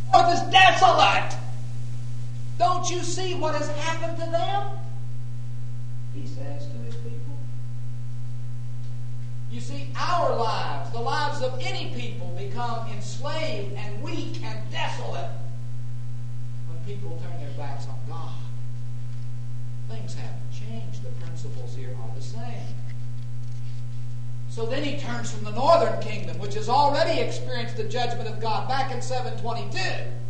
Earth is desolate. Don't you see what has happened to them? He says to his people. You see, our lives, the lives of any people, become enslaved and weak and desolate when people turn their backs on God. Things haven't changed. The principles here are the same. So then he turns from the northern kingdom, which has already experienced the judgment of God back in 722.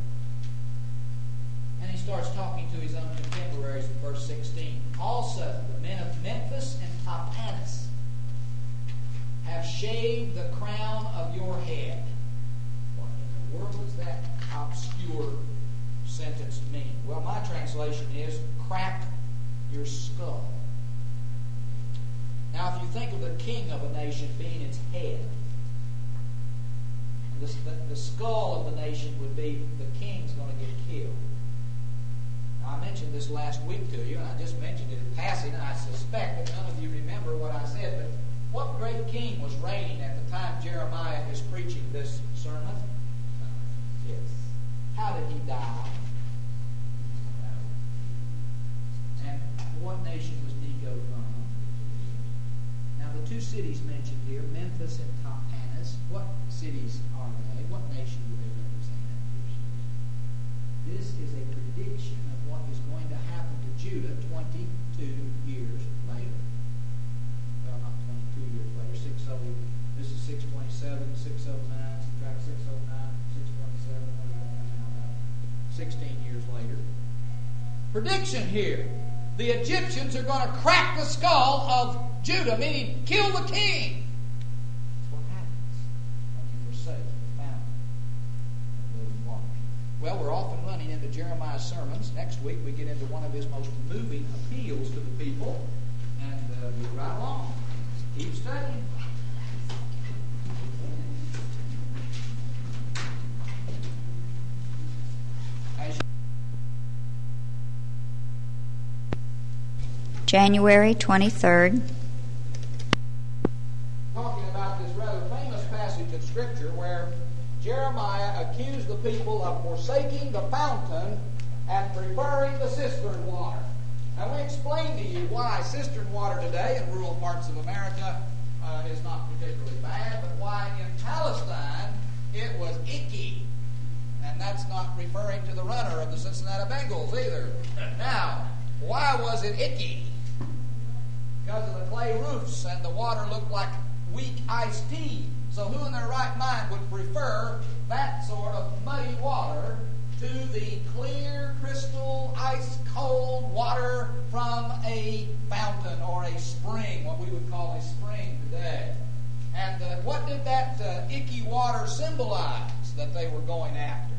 And he starts talking to his own contemporaries in verse 16. Also, the men of Memphis and Tahpanhes have shaved the crown of your head. What in the world does that obscure sentence mean? Well, my translation is crack your skull. Now, if you think of the king of a nation being its head, and the skull of the nation would be the king's going to get killed. Now, I mentioned this last week to you, and I just mentioned it in passing, and I suspect that none of you remember what I said, but what great king was reigning at the time Jeremiah is preaching this sermon? Yes. How did he die? And what nation was Necho from? Now, the two cities mentioned here, Memphis and Tahpanhes, what cities are they? What nation do they represent? This is a prediction of what is going to happen to Judah 22 years later. Well, not 22 years later. This is 627, 609, subtract 609, 627, 16 years later. Prediction here. The Egyptians are going to crack the skull of Judah, meaning kill the king. That's what happens when you forsake the fountain of living water. Well, we're off and running into Jeremiah's sermons. Next week we get into one of his most moving appeals to the people. And we'll right along. Keep studying. January 23rd. Talking about this rather famous passage of Scripture where Jeremiah accused the people of forsaking the fountain and preferring the cistern water. Now, we explained to you why cistern water today in rural parts of America is not particularly bad, but why in Palestine it was icky. And that's not referring to the runner of the Cincinnati Bengals either. Now, why was it icky? Because of the clay roofs and the water looked like weak iced tea. So who in their right mind would prefer that sort of muddy water to the clear, crystal, ice-cold water from a fountain or a spring, what we would call a spring today? And what did that icky water symbolize that they were going after?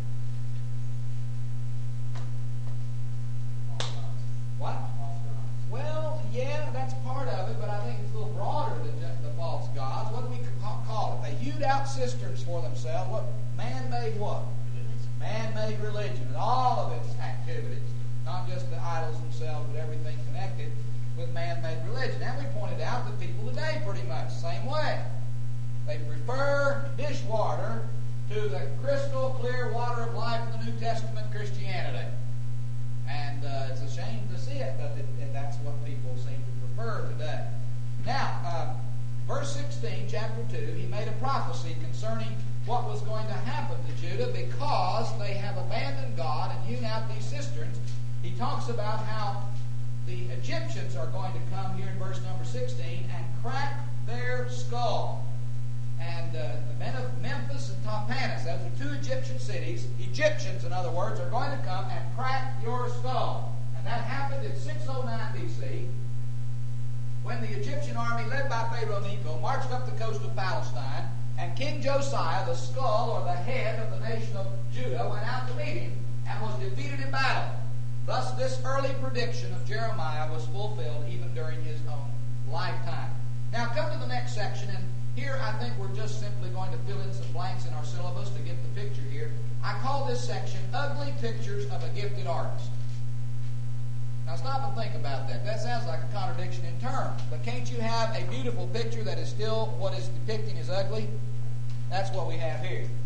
What? Well, yeah, that's part of it, but I think it's a little broader than the false gods. What do we call it? They hewed out cisterns for themselves. What? Man-made what? Man-made religion and all of its activities. Not just the idols themselves, but everything connected with man-made religion. And we pointed out that people today pretty much the same way. They prefer dishwater to the crystal clear water of life of the New Testament Christianity. And it's a shame to see it, but that's what people seem to prefer today. Now, verse 16, chapter 2, he made a prophecy concerning what was going to happen to Judah because they have abandoned God and hewn out these cisterns. He talks about how the Egyptians are going to come here in verse number 16 and crack their skull. And the men of Memphis and Tahpanhes, those are two Egyptian cities. Egyptians, in other words, are going to come and crack your skull. And that happened in 609 B.C. when the Egyptian army, led by Pharaoh Necho, marched up the coast of Palestine, and King Josiah, the skull or the head of the nation of Judah, went out to meet him and was defeated in battle. Thus, this early prediction of Jeremiah was fulfilled even during his own lifetime. Now, come to the next section, and here I think we're just simply going to fill in some blanks in our syllabus to get the picture here. I call this section Ugly Pictures of a Gifted Artist. Now stop and think about that. That sounds like a contradiction in terms. But can't you have a beautiful picture that is still what is depicting is ugly? That's what we have here.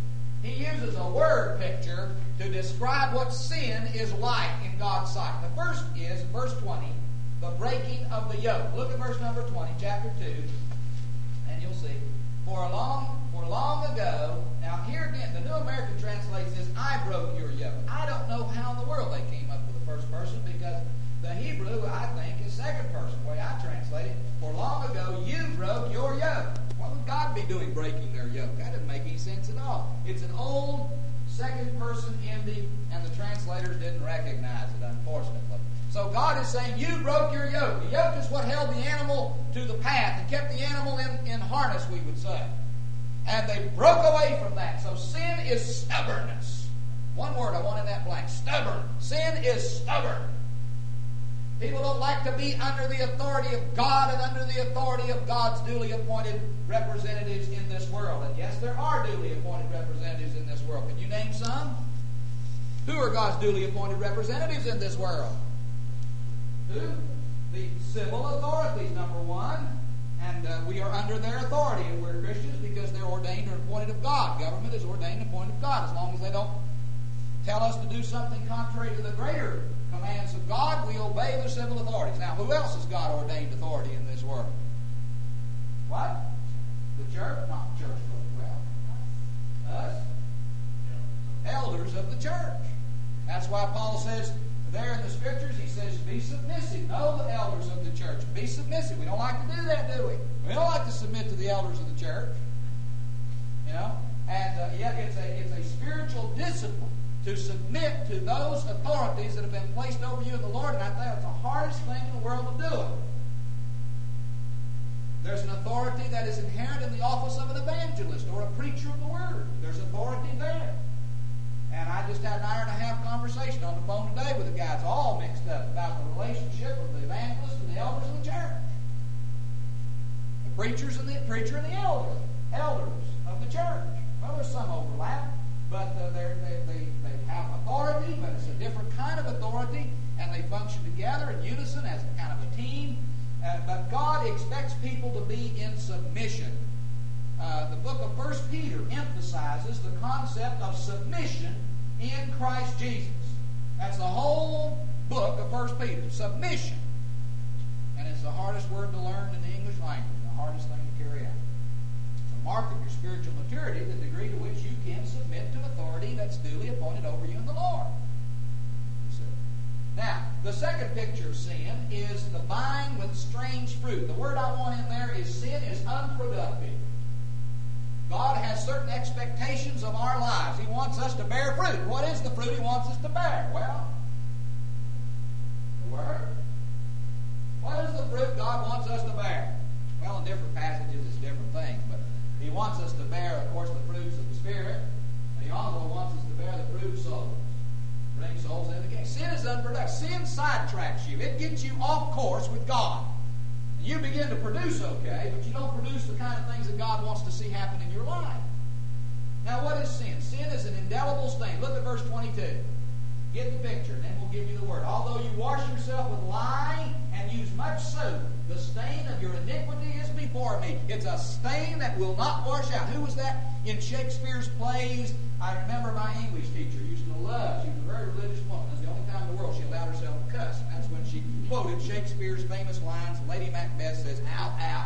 he uses a word picture to describe what sin is like in God's sight. The first is, verse 20, the breaking of the yoke. Look at verse number 20, chapter 2, and you'll see. For long ago, now here again, the New American translates this, I broke your yoke. I don't know how in the world they came up with the first person, because the Hebrew, I think, is second person, the way I translate it. For long ago, you broke your yoke. What would God be doing breaking their yoke? That doesn't make any sense at all. It's an old second person ending, and the translators didn't recognize it, unfortunately. So God is saying, you broke your yoke. The yoke is what held the animal to the path and kept the animal in harness, we would say. And they broke away from that. So sin is stubbornness. One word I want in that blank. Stubborn. Sin is stubborn. People don't like to be under the authority of God and under the authority of God's duly appointed representatives in this world. And yes, there are duly appointed representatives in this world. Can you name some? Who are God's duly appointed representatives in this world? Who? The civil authorities, number one. And we are under their authority if we're Christians, because they're ordained or appointed of God. Government is ordained and appointed of God. As long as they don't tell us to do something contrary to the greater commands of God, we obey the civil authorities. Now, who else has God ordained authority in this world? What? The church? Not the church, well, us. Elders of the church. That's why Paul says there in the Scriptures, he says, be submissive. Know the elders of the church. Be submissive. We don't like to do that, do we? We don't like to submit to the elders of the church. You know? And yet it's a spiritual discipline to submit to those authorities that have been placed over you in the Lord. And I think it's the hardest thing in the world to do it. There's an authority that is inherent in the office of an evangelist or a preacher of the Word. There's authority there. And I just had an hour-and-a-half conversation on the phone today with the guys, all mixed up about the relationship of the evangelist and the elders of the church. The preacher and the elders of the church. Well, there's some overlap, but they have authority, but it's a different kind of authority, and they function together in unison as a kind of a team. But God expects people to be in submission. The book of 1 Peter emphasizes the concept of submission in Christ Jesus. That's the whole book of 1 Peter, submission. And it's the hardest word to learn in the English language, the hardest thing to carry out. It's a mark of your spiritual maturity, the degree to which you can submit to authority that's duly appointed over you in the Lord. Now, the second picture of sin is the vine with strange fruit. The word I want in there is sin is unproductive. God has certain expectations of our lives. He wants us to bear fruit. What is the fruit He wants us to bear? Well, the Word. What is the fruit God wants us to bear? Well, in different passages it's different things, but He wants us to bear, of course, the fruits of the Spirit, and He also wants us to bear the fruit of souls. Bring souls into the kingdom. Sin is unproductive. Sin sidetracks you. It gets you off course with God. You begin to produce okay, but you don't produce the kind of things that God wants to see happen in your life. Now, what is sin? Sin is an indelible stain. Look at verse 22. Get the picture, and then we'll give you the word. Although you wash yourself with lye and use much soap, the stain of your iniquity is before me. It's a stain that will not wash out. Who was that in Shakespeare's plays? I remember my English teacher used to love. She was a very religious woman. It was the only time in the world she allowed herself to cuss. And that's when she quoted Shakespeare's famous lines. Lady Macbeth says, "Out, out,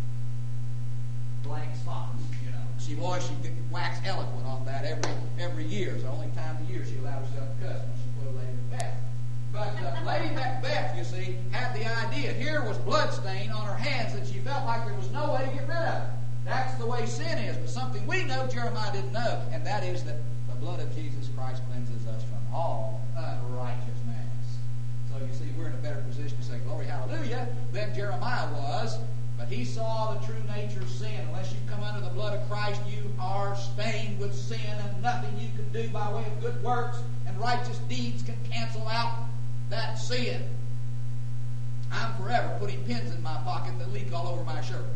blank spots." You know, she waxed eloquent on that every year. It's the only time of the year she allowed herself to cuss when she quoted Lady Macbeth. But Lady Macbeth, you see, had the idea. Here was blood stain on her hands that she felt like there was no way to get rid of it. That's the way sin is. But something we know Jeremiah didn't know, and that is that the blood of Jesus Christ cleanses us from all unrighteousness. So you see, we're in a better position to say, glory, hallelujah, than Jeremiah was. But he saw the true nature of sin. Unless you come under the blood of Christ, you are stained with sin, and nothing you can do by way of good works and righteous deeds can cancel out that sin. I'm forever putting pins in my pocket that leak all over my shirt.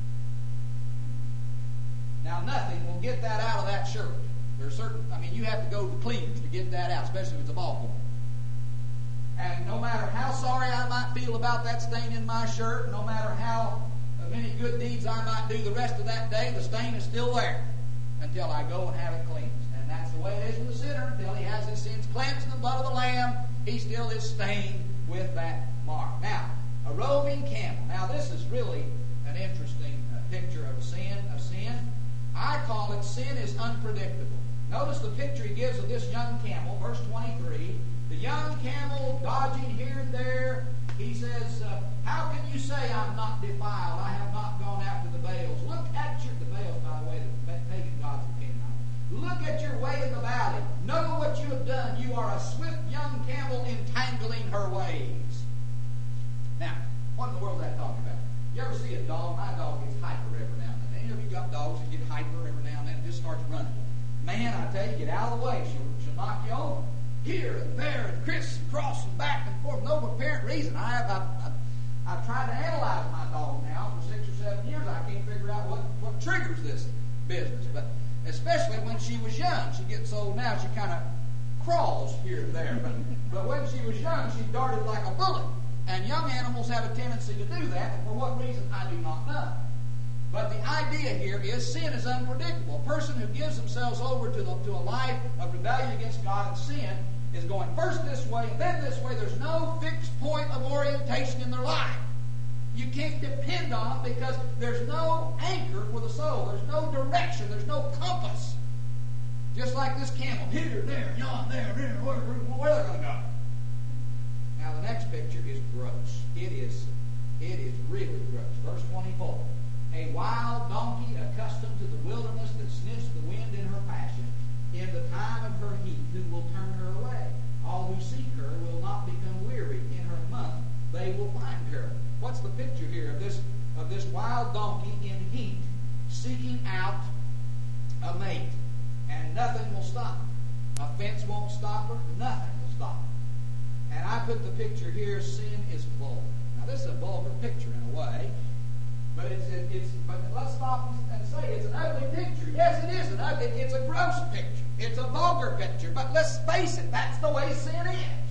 Now, nothing will get that out of that shirt. There's you have to go to cleaners to get that out, especially if it's a ballpoint. And no matter how sorry I might feel about that stain in my shirt, no matter how many good deeds I might do the rest of that day, the stain is still there until I go and have it cleansed. that's the way it is with the sinner. Until he has his sins cleansed in the blood of the Lamb, he still is stained with that mark. Now, a roving camel. Now, this is really an interesting picture of sin. I call it sin is unpredictable. Notice the picture he gives of this young camel, verse 23. The young camel dodging here and there. He says, how can you say I'm not defiled? I have not gone after the Baals. Look at the Baals, by the way, the pagan gods of Canaanite. Look at your way in the valley. Know what you have done. You are a swift young camel entangling her ways. Now, what in the world is that talking about? You ever see a dog? My dog gets hyper every now and then. Any of you got dogs that get hyper every now and then and just starts running? Man, I tell you, get out of the way. She'll knock you over. Here and there and crisscross and back and forth. No apparent reason. I've tried to analyze my dog now for 6 or 7 years. I can't figure out what triggers this business. But especially when she was young. She gets old now. She kind of crawls here and there. But when she was young, she darted like a bullet. And young animals have a tendency to do that. And for what reason, I do not know. But the idea here is sin is unpredictable. A person who gives themselves over to a life of rebellion against God and sin is going first this way and then this way. There's no fixed point of orientation in their life. You can't depend on them because there's no anchor for the soul. There's no direction. There's no compass. Just like this camel, here, there, yon, there, where are they going to go? Now the next picture is gross. It is really gross. Verse 24. A wild donkey accustomed to the wilderness that sniffs the wind in her passion, in the time of her heat, who will turn her away? All who seek her will not become weary. In her month they will find her. What's the picture here of this wild donkey in heat, seeking out a mate? And nothing will stop her. A fence won't stop her. Nothing will stop her. And I put the picture here, sin is vulgar. Now this is a vulgar picture in a way. But but let's stop and say it's an ugly picture. Yes, it is an ugly. It's a gross picture. It's a vulgar picture. But let's face it, that's the way sin is.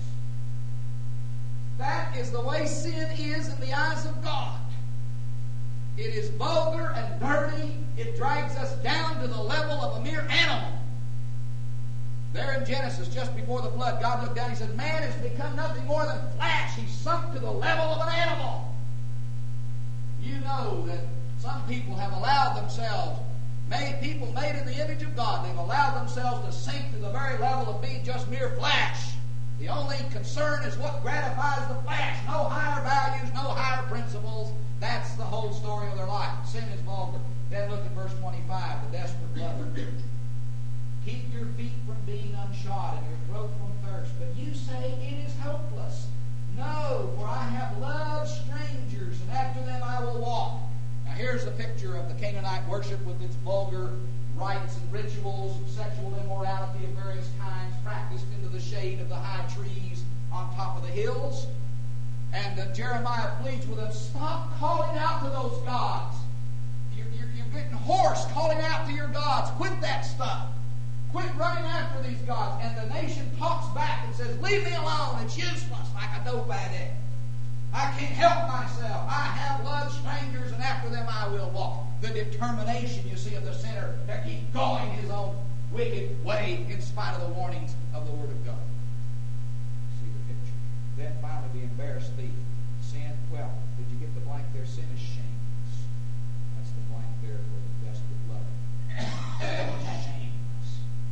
That is the way sin is in the eyes of God. It is vulgar and dirty. It drags us down to the level of a mere animal. There in Genesis, just before the flood, God looked down and he said, man has become nothing more than flesh. He's sunk to the level of an animal. You know that some people have allowed themselves, people made in the image of God, they've allowed themselves to sink to the very level of being just mere flesh. The only concern is what gratifies the flesh. No higher values, no higher principles. That's the whole story of their life. Sin is vulgar. Then look at verse 25, the desperate lover. Keep your feet from being unshod and your throat from thirst. But you say it is hopeless. No, for I have loved strangers, and after them I will walk. Now here's the picture of the Canaanite worship with its vulgar rites and rituals of sexual immorality of various kinds, practiced into the shade of the high trees on top of the hills. And Jeremiah pleads with them, stop calling out to those gods. You're getting hoarse calling out to your gods. Quit that stuff. Quit running after these gods. And the nation talks back and says, leave me alone. It's useless, like a dope addict. I can't help myself. I have loved strangers, and after them I will walk. The determination, you see, of the sinner to keep going his own wicked way in spite of the warnings of the Word of God. See the picture. Then finally the embarrassed thief. Sin, well, did you get the blank there? Sin is shameless. That's the blank there for the desperate lover. Shameless.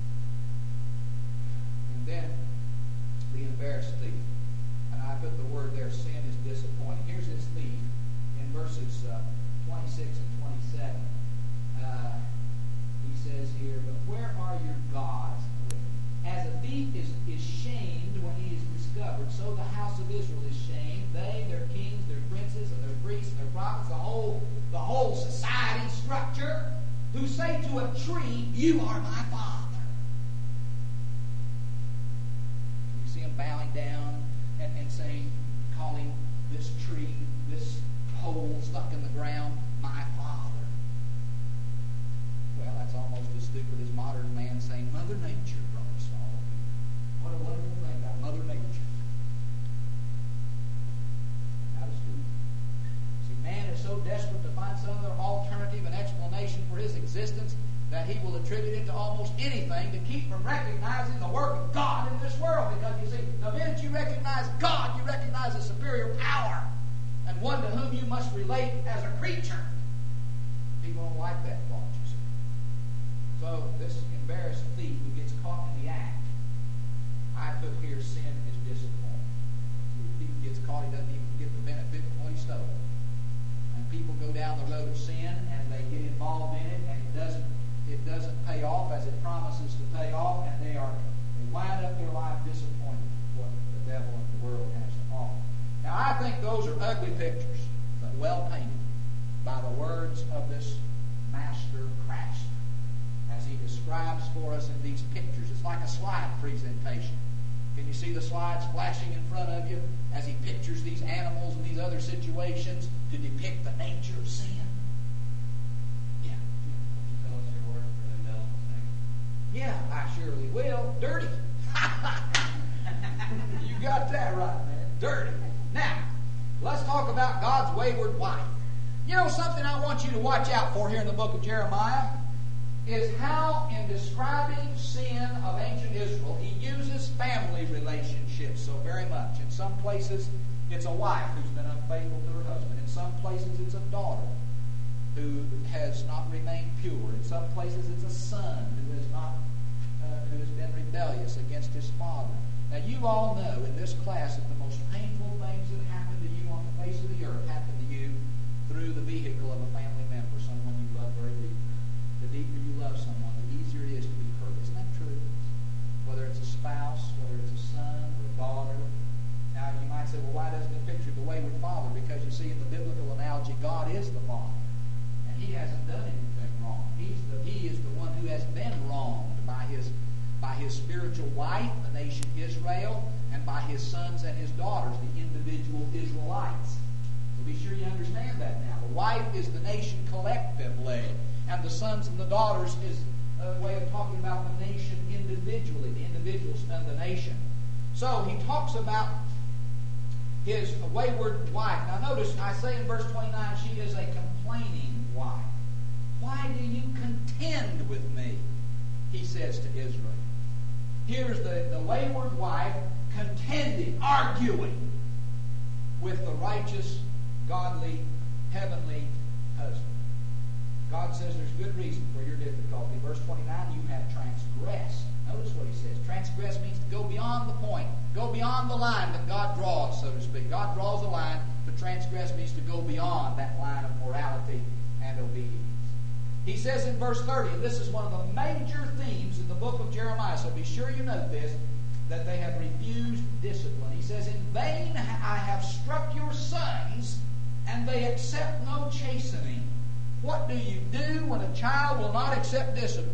And then the embarrassed thief. And I put the word there, sin is disappointing. Here's this thief in verses 26 and 27. He says here, but where are your gods? As a thief is shamed when he is discovered, so the house of Israel is shamed. They, their kings, their princes, and their priests, and their prophets, the whole society structure, who say to a tree, you are my father. You see them bowing down and saying, calling this tree, this pole stuck in the ground, my father. Well, that's almost as stupid as modern man saying, Mother Nature brought us all here. What a wonderful thing about Mother Nature. How stupid. See, man is so desperate to find some other alternative and explanation for his existence that he will attribute it to almost almost anything to keep from recognizing the work of God in this world. Because you see, the minute you recognize God, you recognize a superior power and one to whom you must relate as a creature. People don't like that thought, you see. So this embarrassed thief who gets caught in the act, I put here sin is disappointment. The thief gets caught, he doesn't even get the benefit from what he stole. And people go down the road of sin and they get involved in it, and it doesn't pay off as it promises to pay off, and they wind up their life disappointed with what the devil and the world has to offer. Now I think those are ugly pictures, but well painted by the words of this master craftsman as he describes for us in these pictures. It's like a slide presentation. Can you see the slides flashing in front of you as he pictures these animals and these other situations to depict the nature of sin? Yeah. Would you tell us your word for the indelible thing? Yeah, I surely will. Dirty. You got that right, man. Dirty. Now, let's talk about God's wayward wife. You know something I want you to watch out for here in the book of Jeremiah is how in describing sin of ancient Israel, he uses family relationships so very much. In some places, it's a wife who's been unfaithful to her husband. In some places, it's a daughter who has not remained pure. In some places, it's a son who has been rebellious against his father. Now, you all know in this class that the most painful things that happen to you on the face of the earth happen to you through the vehicle of a family member, someone you love very deeply. The deeper you love someone, the easier it is to be hurt. Isn't that true? Whether it's a spouse, whether it's a son or a daughter. Now, you might say, well, why doesn't it picture the wayward father? Because you see, in the biblical analogy, God is the father. And he hasn't done anything wrong. He is the one who has been wronged by his spiritual wife, the nation Israel, and by his sons and his daughters, the individual Israelites. So be sure you understand that now. The wife is the nation collectively, and the sons and the daughters is a way of talking about the nation individually. The individuals and the nation. So he talks about his wayward wife. Now notice, I say in verse 29, she is a complaining wife. Why do you contend with me? He says to Israel. Here's the wayward wife contending, arguing with the righteous, godly, heavenly husband. God says there's good reason for your difficulty. Verse 29, you have transgressed. Notice what he says. Transgress means to go beyond the point. Go beyond the line that God draws, so to speak. God draws a line, but transgress means to go beyond that line of morality and obedience. He says in verse 30, and this is one of the major themes in the book of Jeremiah, so be sure you note this, that they have refused discipline. He says, in vain I have struck your sons, and they accept no chastening. What do you do when a child will not accept discipline?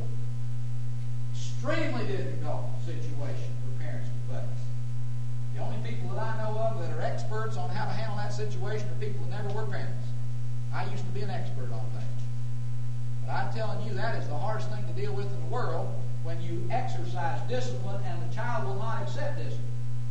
Extremely difficult situation for parents to face. The only people that I know of that are experts on how to handle that situation are people that never were parents. I used to be an expert on that. But I'm telling you, that is the hardest thing to deal with in the world, when you exercise discipline and the child will not accept discipline.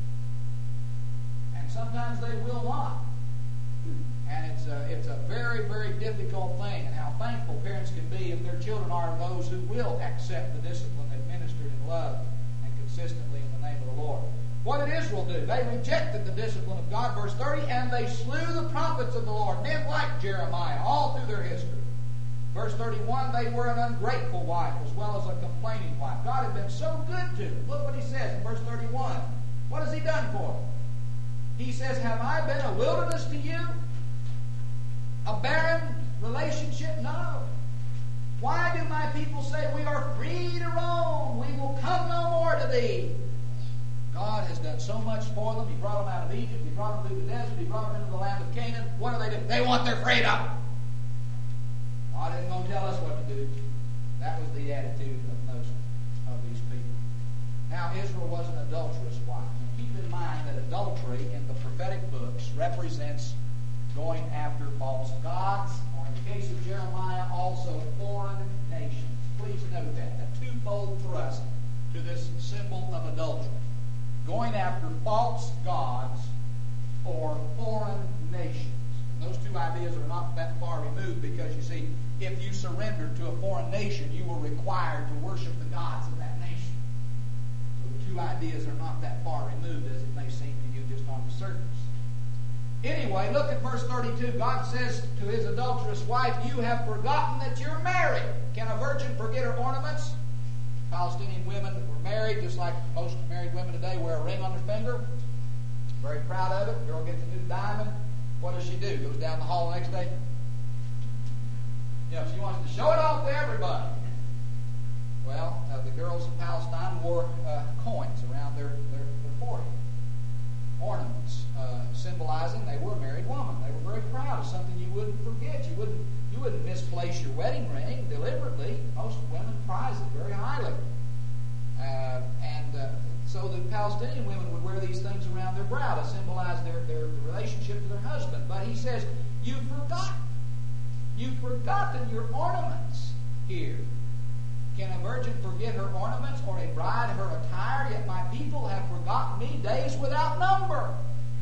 And sometimes they will not. And it's a very, very difficult thing. And how thankful parents can be if their children are those who will accept the discipline administered in love and consistently in the name of the Lord. What did Israel do? They rejected the discipline of God, verse 30, and they slew the prophets of the Lord, men like Jeremiah, all through their history. Verse 31, they were an ungrateful wife as well as a complaining wife. God had been so good to them. Look what he says in verse 31. What has he done for them? He says, have I been a wilderness to you? A barren relationship? No. Why do my people say we are free to roam? We will come no more to thee. God has done so much for them. He brought them out of Egypt. He brought them through the desert. He brought them into the land of Canaan. What do? They want their freedom. God isn't going to tell us what to do. That was the attitude of most of these people. Now, Israel was an adulterous wife. And keep in mind that adultery in the prophetic books represents going after false gods, or in the case of Jeremiah, also foreign nations. Please note that. A twofold thrust to this symbol of adultery. Going after false gods or foreign nations. And those two ideas are not that far removed, because you see, if you surrendered to a foreign nation, you were required to worship the gods of that nation. So the two ideas are not that far removed as it may seem to you just on the surface. Anyway, look at verse 32. God says to his adulterous wife, you have forgotten that you're married. Can a virgin forget her ornaments? Palestinian women that were married, just like most married women today, wear a ring on their finger. Very proud of it. Girl gets a new diamond. What does she do? Goes down the hall the next day? She wants to show it off to everybody. Well, the girls in Palestine wore coins around their forehead. Ornaments, symbolizing they were a married woman. They were very proud of something you wouldn't forget. You wouldn't misplace your wedding ring deliberately. Most women prize it very highly. So the Palestinian women would wear these things around their brow to symbolize their relationship to their husband. But he says, you've forgotten your ornaments here. Can a virgin forget her ornaments, or a bride her attire? Yet my people have forgotten me days without number.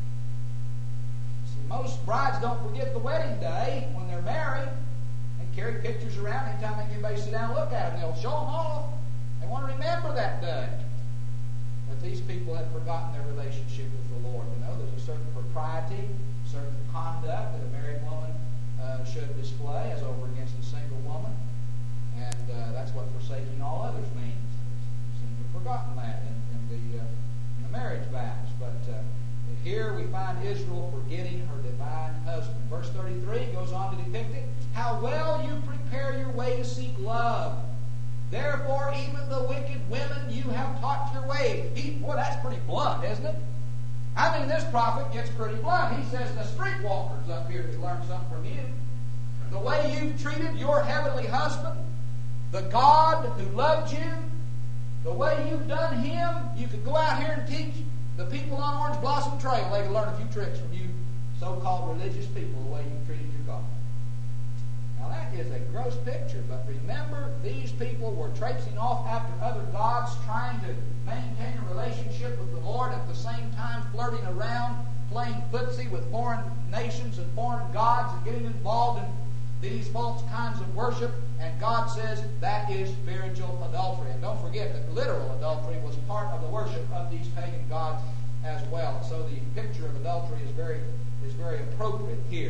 See, most brides don't forget the wedding day when they're married. They carry pictures around anytime anybody sit down and look at them. They'll show them off. They want to remember that day. But these people have forgotten their relationship with the Lord. There's a certain propriety, certain conduct that a married woman should display as over against a single woman. And that's what forsaking all others means. You seem to have forgotten that in the marriage vows. But here we find Israel forgetting her divine husband. Verse 33 goes on to depict it. How well you prepare your way to seek love. Therefore, even the wicked women you have taught your way. Boy, that's pretty blunt, isn't it? I mean, this prophet gets pretty blunt. He says the streetwalkers up here could learn something from you. The way you've treated your heavenly husband, the God who loved you, the way you've done him, you could go out here and teach the people on Orange Blossom Trail. They could learn a few tricks from you so-called religious people, the way you treated your God. Now that is a gross picture, but remember, these people were traipsing off after other gods, trying to maintain a relationship with the Lord, at the same time flirting around, playing footsie with foreign nations and foreign gods, and getting involved in these false kinds of worship. And God says that is spiritual adultery. And don't forget that literal adultery was part of the worship of these pagan gods as well. So the picture of adultery is very appropriate here.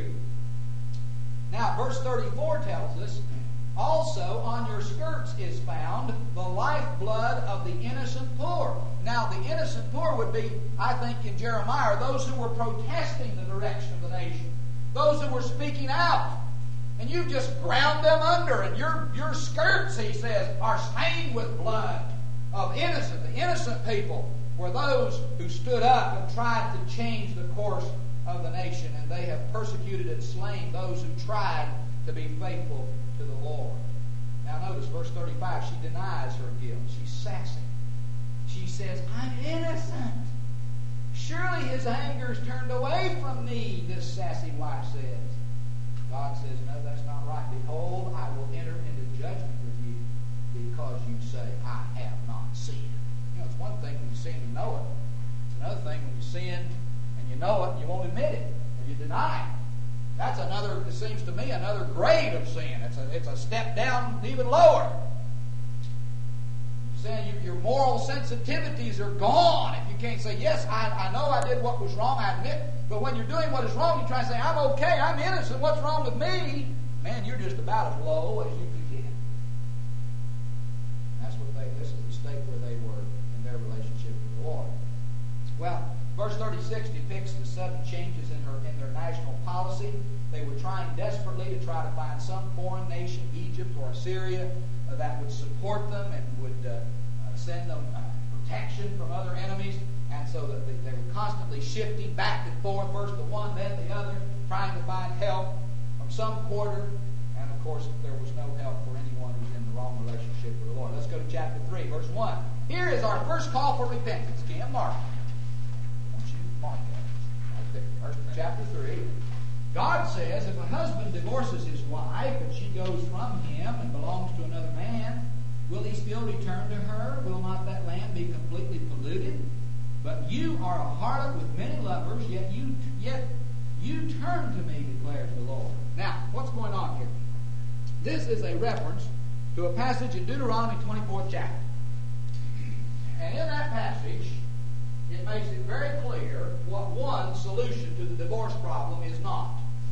Now, verse 34 tells us, also on your skirts is found the lifeblood of the innocent poor. Now, the innocent poor would be, I think, in Jeremiah, those who were protesting the direction of the nation. Those who were speaking out. And you just ground them under, and your skirts, he says, are stained with blood of innocent. The innocent people were those who stood up and tried to change the course of the nation, and they have persecuted and slain those who tried to be faithful to the Lord. Now notice verse 35, she denies her guilt. She's sassy. She says, I'm innocent. Surely his anger's turned away from me, this sassy wife says. God says, no, that's not right. Behold, I will enter into judgment with you because you say, I have not sinned. It's one thing when you sin and know it. It's another thing when you sin and you know it and you won't admit it or you deny it. That's another, it seems to me, another grade of sin. It's a step down even lower. Saying your moral sensitivities are gone. If you can't say, yes, I know I did what was wrong, I admit. But when you're doing what is wrong, you try to say, I'm okay, I'm innocent, what's wrong with me? Man, you're just about as low as you can get. That's this is the state where they were in their relationship with the Lord. Well, verse 36 depicts the sudden changes in their national policy. They were trying desperately to try to find some foreign nation, Egypt or Assyria, that would support them and would send them protection from other enemies. And so that they were constantly shifting back and forth, first the one, then the other, trying to find help from some quarter. And of course, there was no help for anyone who's in the wrong relationship with the Lord. Let's go to chapter 3, verse 1. Here is our first call for repentance. Kim, mark it. I want you to mark that. Right there. Chapter 3. God says, if a husband divorces his wife and she goes from him and belongs to another man, will he still return to her? Will not that land be completely polluted? But you are a harlot with many lovers, yet you turn to me, declares the Lord. Now, what's going on here? This is a reference to a passage in Deuteronomy 24th chapter. And in that passage, it makes it very clear what one solution to the divorce problem is not.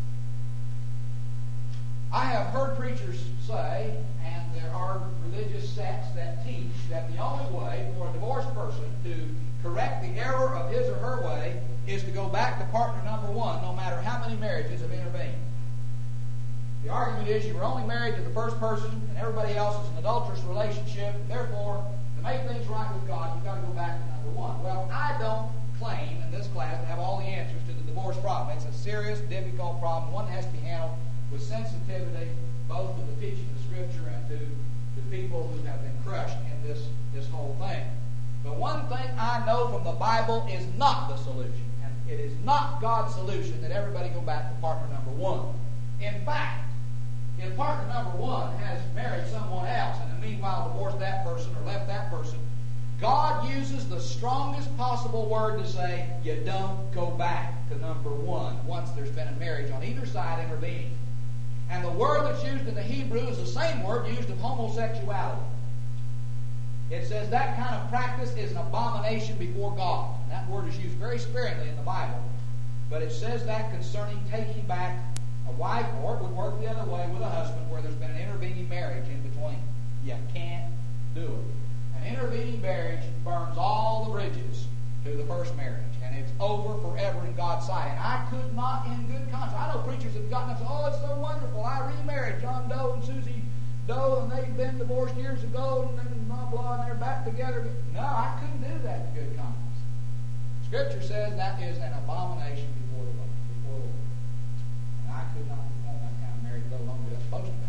I have heard preachers say, and there are religious sects that teach, that the only way for a divorced person to correct the error of his or her way is to go back to partner number one, no matter how many marriages have intervened. The argument is you were only married to the first person, and everybody else is an adulterous relationship, and therefore, to make things right with God, you've got to go back to number one. Well, I don't claim in this class to have all the answers to the divorce problem. It's a serious, difficult problem. One has to be handled with sensitivity, both to the teaching of Scripture and to people who have been crushed in this whole thing. The one thing I know from the Bible is not the solution. And it is not God's solution that everybody go back to partner number one. In fact, if partner number one has married someone else and in the meanwhile divorced that person or left that person, God uses the strongest possible word to say, you don't go back to number one once there's been a marriage on either side intervening. And the word that's used in the Hebrew is the same word used of homosexuality. It says that kind of practice is an abomination before God. And that word is used very sparingly in the Bible. But it says that concerning taking back a wife, or it would work the other way with a husband where there's been an intervening marriage in between. You can't do it. An intervening marriage burns all the bridges to the first marriage. And it's over forever in God's sight. And I could not in good conscience. I know preachers have gotten up and said, oh, it's so wonderful. I remarried John Doe and Susie Doe, and they've been divorced years ago, and blah, blah, and they're back together. No, I couldn't do that in good conscience. Scripture says that is an abomination before the Lord. And I could not perform that kind of marriage, let alone be supposed to be.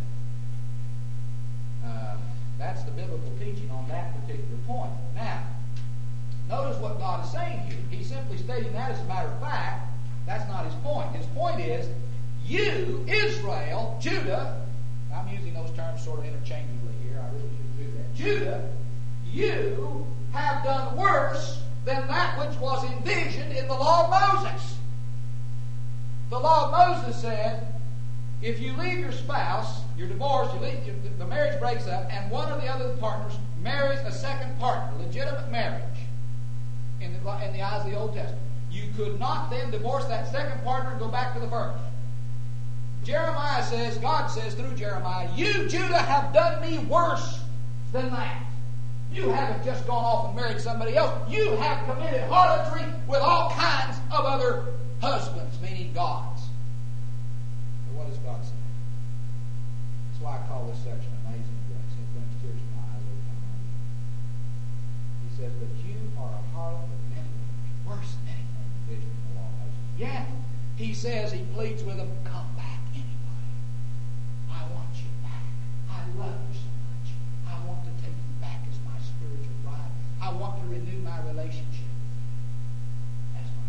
That's the biblical teaching on that particular point. Now, notice what God is saying here. He's simply stating that as a matter of fact. That's not his point. His point is, you, Israel, Judah, I'm using those terms sort of interchangeably here. I really shouldn't do that. Judah, you have done worse than that which was envisioned in the law of Moses. The law of Moses said, if you leave your spouse, you're divorced, the marriage breaks up, and one of the other partners marries a second partner, legitimate marriage, in the eyes of the Old Testament, you could not then divorce that second partner and go back to the first. Jeremiah says, God says through Jeremiah, you, Judah, have done me worse than that. You haven't just gone off and married somebody else. You have committed harlotry with all kinds of other husbands, meaning gods. But what does God say? That's why I call this section Amazing Grace. It brings tears to my eyes every time I read it. He says, but you are a harlot with many women, worse than anything envisioned in the law of Moses. Yet, he says, he pleads with them, come back anyway. I want you back. I love you so much. I want to take you back as my spiritual bride. I want to renew my relationship with you as my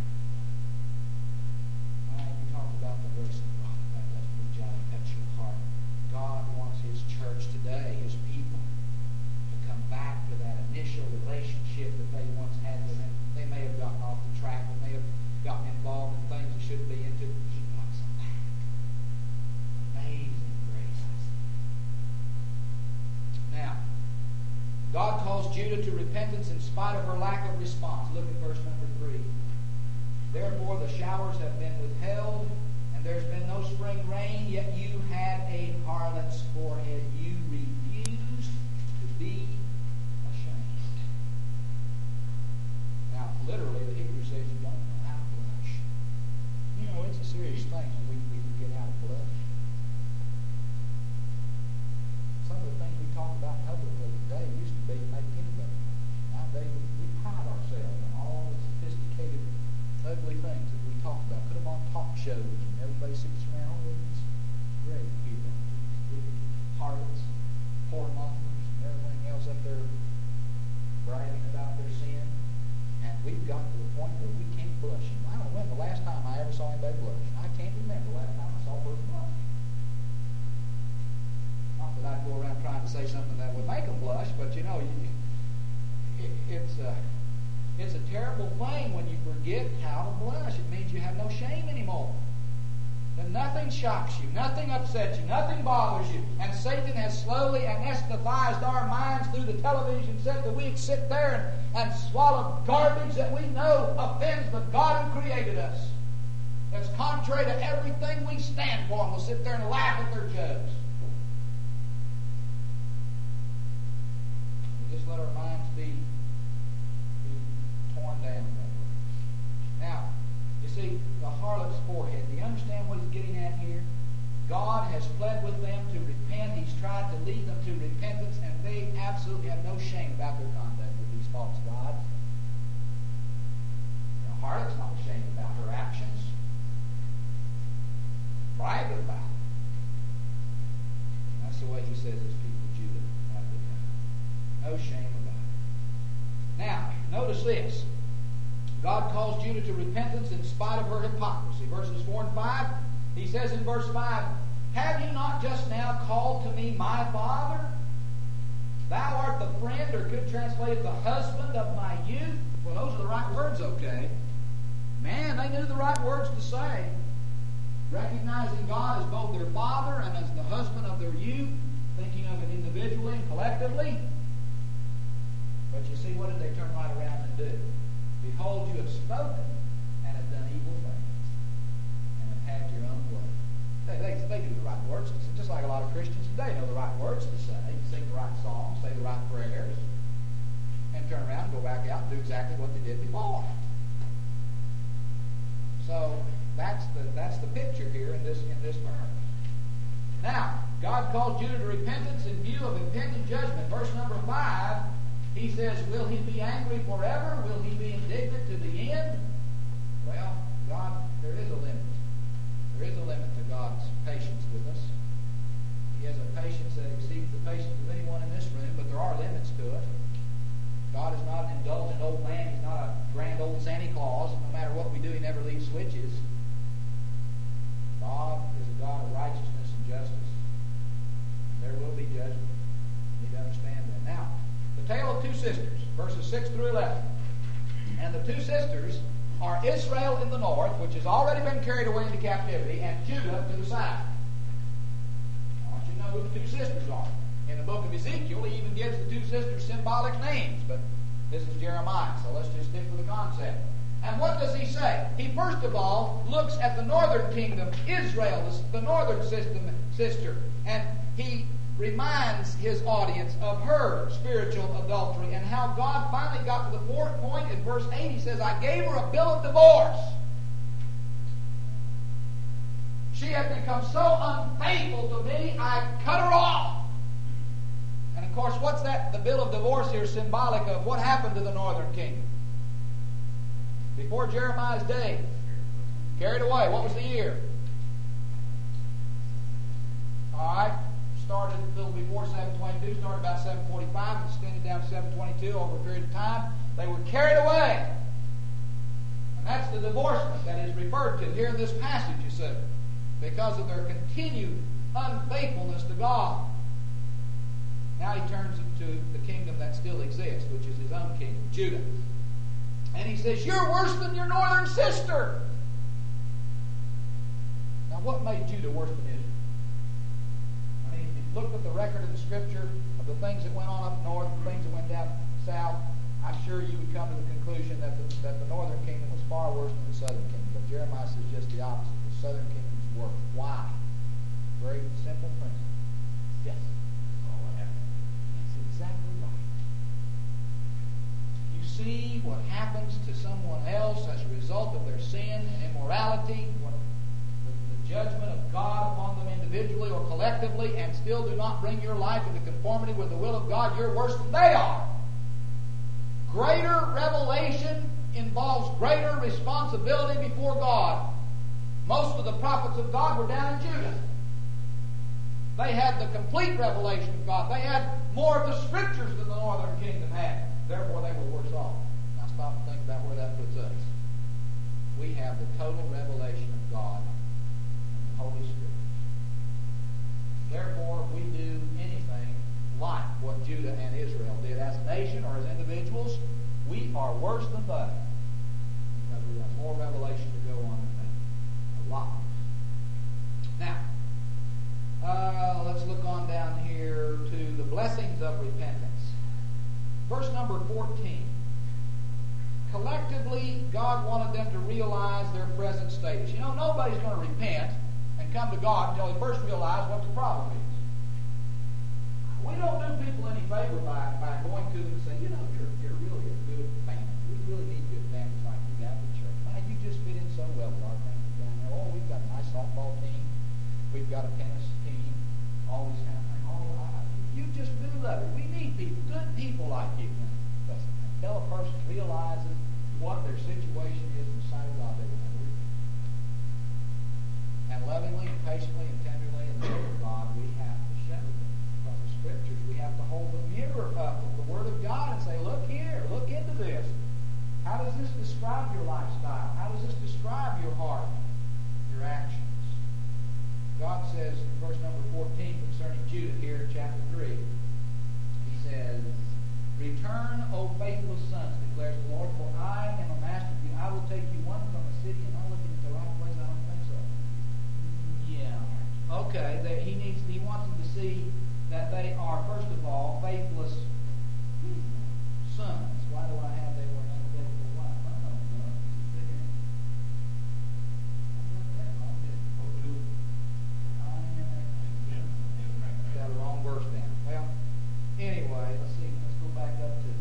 bride. You talked about the grace of God. That does reach out and touch your heart. God wants his church today, his people, to come back to that initial relationship that they once had with him. They may have gotten off the track. They may have gotten involved in things they shouldn't be into. He wants them back. Amazing grace. Now, God calls Judah to repentance in spite of her lack of response. Look at verse number 3. Therefore the showers have been withheld, and there's been no spring rain, yet you had a harlot's forehead. You refused to be ashamed. Now, literally, the Hebrew says you don't know how to blush. You know, it's a serious thing when we forget how to blush. Some of the things we talk about publicly today used to be to make anybody. Nowadays, we pride ourselves on all the sophisticated, ugly things that we talk about. Put them on talk shows, and everybody sits around, oh, it's great people. Harlots, whoremongers, and everything else up there bragging about their sin. And we've got to the point where we can't blush. I don't know when the last time I ever saw anybody blush. I can't remember the last time I saw a person blush. Not that I'd go around trying to say something that would make them blush, but you know, it's a terrible thing when you forget how to blush. It means you have no shame anymore. then nothing shocks you, nothing upsets you, nothing bothers you. And Satan has slowly anesthetized our minds through the television set that we sit there and swallow garbage that we know offends the God who created us. That's contrary to everything we stand for, and we'll sit there and laugh at their jokes. We just let our minds be torn down. Now, you see, the harlot's forehead. Do you understand what he's getting at here? God has pled with them to repent. He's tried to lead them to repentance, and they absolutely have no shame about their conduct with these false gods. The harlot's not ashamed about her actions. Brag about it. And that's the way he says his people Judah have become. No shame about it. Now, notice this. God calls Judah to repentance in spite of her hypocrisy. Verses 4 and 5, he says in verse 5, "Have you not just now called to me my father? Thou art the friend," or could translate it, the husband of my youth. Well, those are the right words, okay. Man, they knew the right words to say. Recognizing God as both their father and as the husband of their youth, thinking of it individually and collectively. But you see, what did they turn right around and do? "Behold, you have spoken and have done evil things, and have had your own way." They do the right words. Just like a lot of Christians today know the right words to say, sing the right songs, say the right prayers, and turn around and go back out and do exactly what they did before. So that's the picture here in this verse. Now, God called Judah to repentance in view of impending judgment. Verse number 5. He says, will he be angry forever? Will he be indignant to the end? Well, God, there is a limit. There is a limit to God's patience with us. He has a patience that exceeds the patience of anyone in this room, but there are limits to it. God is not an indulgent old man. He's not a grand old Santa Claus. No matter what we do, he never leaves switches. God is a God of righteousness and justice. There will be judgment. You need to understand that. Now, the tale of two sisters, verses 6 through 11. And the two sisters are Israel in the north, which has already been carried away into captivity, and Judah to the south. I want you to know who the two sisters are. In the book of Ezekiel, he even gives the two sisters symbolic names, but this is Jeremiah, so let's just stick with the concept. And what does he say? He first of all looks at the northern kingdom, Israel, the northern sister, and he reminds his audience of her spiritual adultery and how God finally got to the point in verse 8. He says, I gave her a bill of divorce. She had become so unfaithful to me, I cut her off. And of course, what's that? The bill of divorce here is symbolic of what happened to the northern kingdom. Before Jeremiah's day, carried away. What was the year? All right. Started a little before 722, started about 745, and extended down to 722 over a period of time. They were carried away. And that's the divorcement that is referred to here in this passage, you see, because of their continued unfaithfulness to God. Now he turns to the kingdom that still exists, which is his own kingdom, Judah. And he says, you're worse than your northern sister. Now what made Judah worse than Israel? I mean, if you looked at the record of the Scripture of the things that went on up north, the things that went down south, I'm sure you would come to the conclusion that the northern kingdom was far worse than the southern kingdom. But Jeremiah says just the opposite. The southern kingdom's worse. Why? Very simple principle. Yes. That's all that happened. That's exactly right. You see what happens to someone else as a result of their sin and immorality, the judgment of God upon them individually or collectively, and still do not bring your life into conformity with the will of God, you're worse than they are. Greater revelation involves greater responsibility before God. Most of the prophets of God were down in Judah. They had the complete revelation of God. They had more of the Scriptures than the northern kingdom had. Therefore, they were worse off. Now stop and think about where that puts us. We have the total revelation of God in the Holy Scriptures. Therefore, if we do anything like what Judah and Israel did as a nation or as individuals, we are worse than they. Because we have more revelation to go on than they. A lot. number 14. Collectively, God wanted them to realize their present status. You know, nobody's going to repent and come to God until they first realize what the problem is. We don't do people any favor by going to them and saying, you know, you're really a good family. We really need good families like you got at the church. Man, you just fit in so well with our family down there. Oh, we've got a nice softball team. We've got a tennis team. All this kind of thing. You just really love it. We need people, good people like you. Until a person realizes what their situation is in the sight of God, they will never repent. And lovingly and patiently and tenderly in the name of God, we have to shepherd them from the Scriptures. We have to hold the mirror up with the Word of God and say, look here, look into this. How does this describe your lifestyle? How does this describe your heart, your actions? God says in verse number 14 concerning Judah here in chapter 3, He says, Return, O faithless sons, declares the Lord, for I am a master of you. I will take you one from a city. Am I looking at the right place? I don't think so. Yeah. Okay. He wants them to see that they are, first of all, faithless sons. Why do I have they were an unfaithful wife? I don't know. Got the wrong verse down. Well, anyway, let's see. Let's go back up to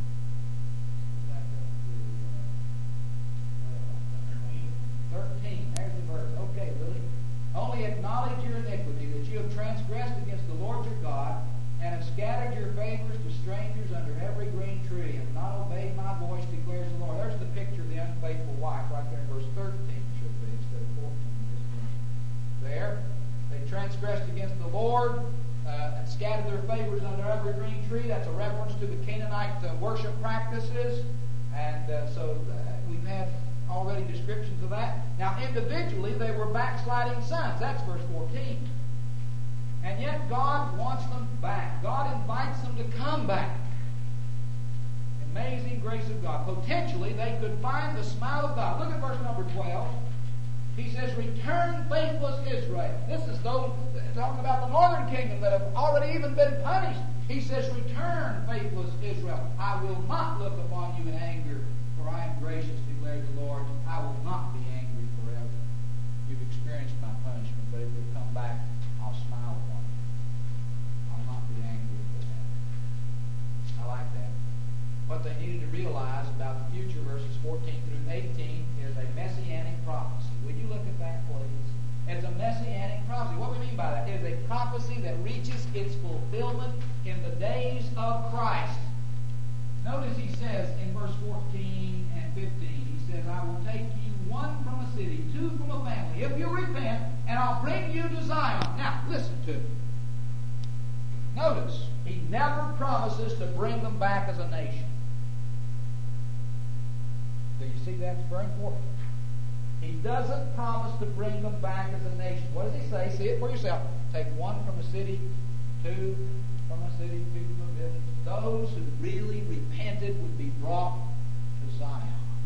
13. There's the verse. Okay, Lily. Only acknowledge your iniquity, that you have transgressed against the Lord your God, and have scattered your favors to strangers under every green tree, and not obeyed my voice, declares the Lord. There's the picture of the unfaithful wife right there in verse 13. Should be instead of 14. There. They transgressed against the Lord, and scattered their favors under every green tree. That's a reference to the Canaanite worship practices. And so we've had already descriptions of that. Now, individually, they were backsliding sons. That's verse 14. And yet, God wants them back. God invites them to come back. Amazing grace of God. Potentially, they could find the smile of God. Look at verse number 12. He says, Return, faithless Israel. This is those talking about the northern kingdom that have already even been punished. He says, Return, faithless Israel. I will not look upon you in anger, for I am gracious, declares the Lord. I will not be angry forever. You've experienced my punishment, but if you'll come back, I'll smile upon you. I'll not be angry forever. I like that. What they needed to realize about the future, verses 14 through 18, is a messianic prophecy. Would you look at that, please? It's a messianic prophecy. What we mean by that is a prophecy that reaches its fulfillment in the days of Christ. Notice he says in verse 14 and 15, he says, I will take you one from a city, two from a family, if you repent, and I'll bring you to Zion. Now, listen to me. Notice, he never promises to bring them back as a nation. Do you see that? It's very important. He doesn't promise to bring them back as a nation. What does he say? See it for yourself. Take one from a city, two from a city, two from a village. Those who really repented would be brought to Zion.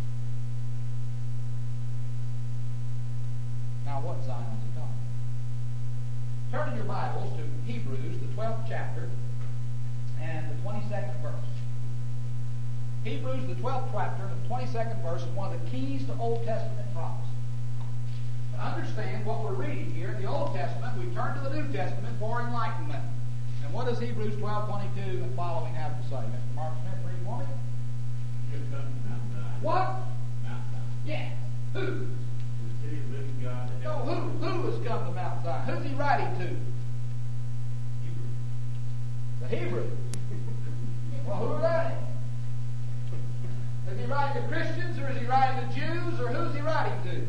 Now, what Zion is he talking about? Turn in your Bibles to Hebrews, the 12th chapter, and the 22nd verse. Hebrews, the 12th chapter, and the 22nd verse is one of the keys to Old Testament prophecy. To understand what we're reading here in the Old Testament, we turn to the New Testament for enlightenment. And what does Hebrews 12:22 and following have to say? Mr. Mark Smith, read for me. You have come to Mount Zion. What? Mount Zion. Yeah. Who? The city of the living God. No, who has come to Mount Zion? Who's he writing to? Hebrew. The Hebrews. Well, who are they? Is he writing to Christians, or is he writing to Jews, or who's he writing to?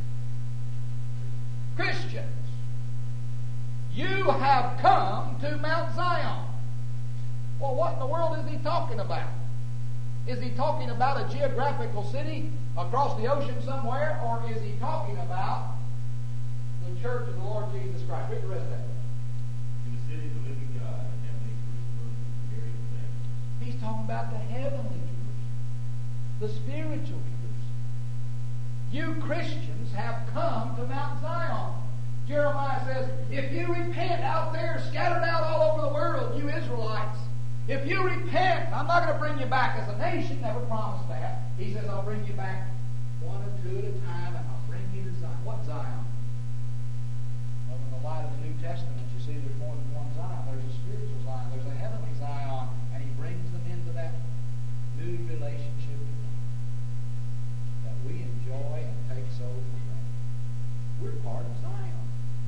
Christians. You have come to Mount Zion. Well, what in the world is he talking about? Is he talking about a geographical city across the ocean somewhere, or is he talking about the church of the Lord Jesus Christ? Read the rest of that. In the city of the living God, the heavenly Jerusalem, the very thing. He's talking about the heavenly Jerusalem, the spiritual Jerusalem. You Christians have come to Mount Zion. Jeremiah says, if you repent out there, scattered out all over the world, you Israelites, If you repent, I'm not going to bring you back as a nation, never promised that. He says, I'll bring you back one or two at a time, and I'll bring you to Zion. What Zion? Well, in the light of the New Testament, you see there's more than one Zion. There's a spiritual Zion. There's a heavenly Zion. And He brings them into that new relationship with God that we enjoy and take so for granted. We're part of Zion.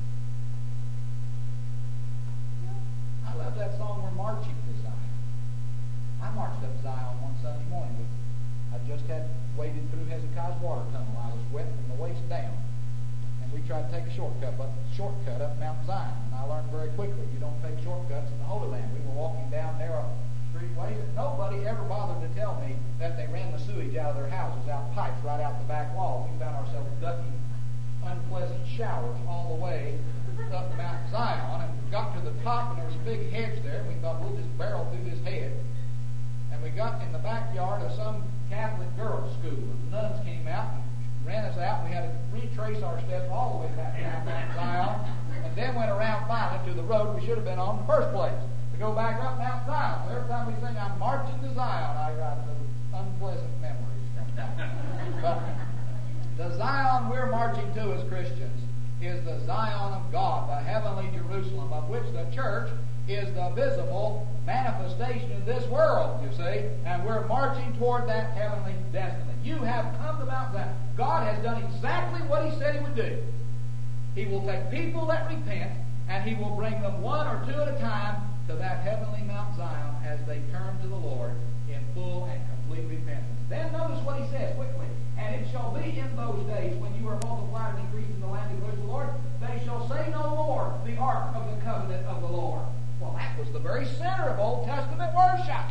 I love that song, We're Marching to Zion. I marched up Zion one Sunday morning. I just had waded through Hezekiah's water tunnel. I was wet from the waist down. And we tried to take a shortcut up Mount Zion. And I learned very quickly, you don't take shortcuts in the Holy Land. We were walking down narrow streetways, and nobody ever bothered to tell me that they ran the sewage out of their houses, out pipes, right out the back wall. We found ourselves ducking unpleasant showers all the way up Mount Zion, and we got to the top, and there was a big hedge there. We thought, we'll just barrel through this hedge. And we got in the backyard of some Catholic girls' school, and the nuns came out and ran us out, and we had to retrace our steps all the way back down Mount Zion, and then went around finally to the road we should have been on in the first place, to go back up Mount Zion. So every time we sing, I'm marching to Zion, I got those unpleasant memories come back. But the Zion we're marching to as Christians is the Zion of God, the heavenly Jerusalem, of which the church is the visible manifestation of this world, you see. And we're marching toward that heavenly destiny. You have come to Mount Zion. God has done exactly what He said He would do. He will take people that repent, and He will bring them one or two at a time to that heavenly Mount Zion as they turn to the Lord in full and complete repentance. Then notice what He says quickly. And it shall be in those days when you are multiplied and increased in the land of the Lord, they shall say no more, the ark of the covenant of the Lord. Well, that was the very center of Old Testament worship.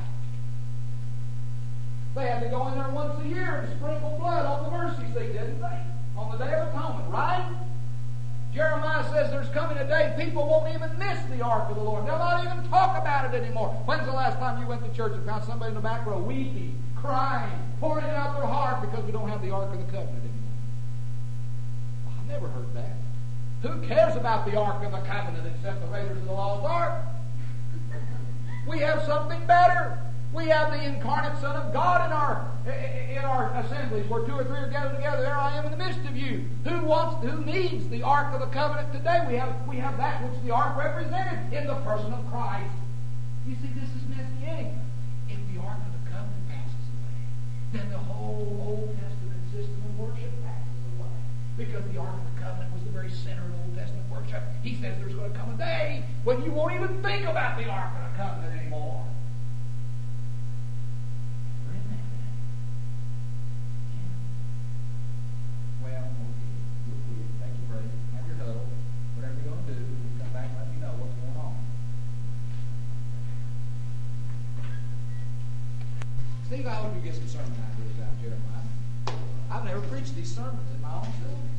They had to go in there once a year and sprinkle blood on the mercy seat, didn't they? On the Day of Atonement, right? Jeremiah says there's coming a day people won't even miss the ark of the Lord. They'll not even talk about it anymore. When's the last time you went to church and found somebody in the back row weeping, crying, pouring out their heart because we don't have the ark of the covenant anymore? Well, I never heard that. Who cares about the ark of the covenant except the raiders of the lost ark? We have something better. We have the incarnate Son of God in our assemblies, where two or three are gathered together. There I am in the midst of you. Who needs the ark of the covenant today? We have that which the ark represented in the person of Christ. You see, this is messianic. If the ark of the covenant passes away, then the whole Old Testament system of worship passes away, because the ark of the covenant was the very center of Old Testament worship. He says there's going to come a day when you won't even think about the ark of the covenant anymore. We're in that day. Yeah. Well, okay. We'll quit. Take your break. Have your huddle. Whatever you're going to do, you come back and let me know what's going on. Steve, I hope you get some sermon ideas out of Jeremiah. I've never preached these sermons in my own service.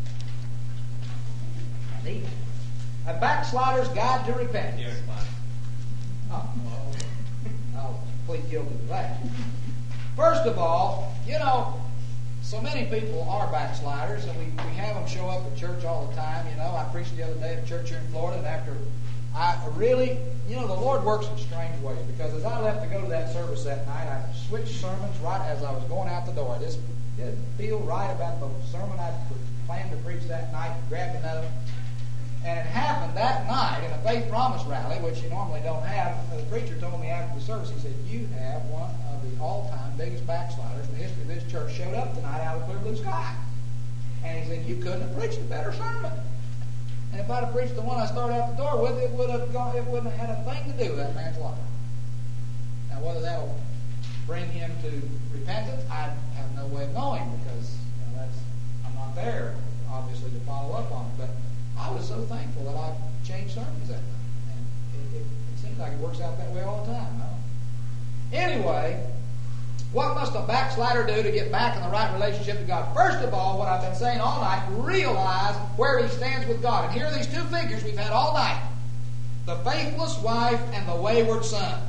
Neat. A backslider's guide to repentance. Oh, well, I'll plead guilty to that. First of all, so many people are backsliders, and we have them show up at church all the time. I preached the other day at a church here in Florida, and after I really, the Lord works in strange ways, because as I left to go to that service that night, I switched sermons right as I was going out the door. I just didn't feel right about the sermon I planned to preach that night, and grabbed another. And it happened that night in a Faith Promise rally, which you normally don't have. The preacher told me after the service, he said, you have one of the all-time biggest backsliders in the history of this church showed up tonight out of clear blue sky. And he said, you couldn't have preached a better sermon. And if I'd have preached the one I started out the door with, it wouldn't have had a thing to do with that man's life. Now, whether that'll bring him to repentance, I have no way of knowing, because I'm not there, obviously, to follow up on it. But I was so thankful that I changed sermons that night. And it seems like it works out that way all the time. Anyway, what must a backslider do to get back in the right relationship to God? First of all, what I've been saying all night, realize where he stands with God. And here are these two figures we've had all night. The faithless wife and the wayward son.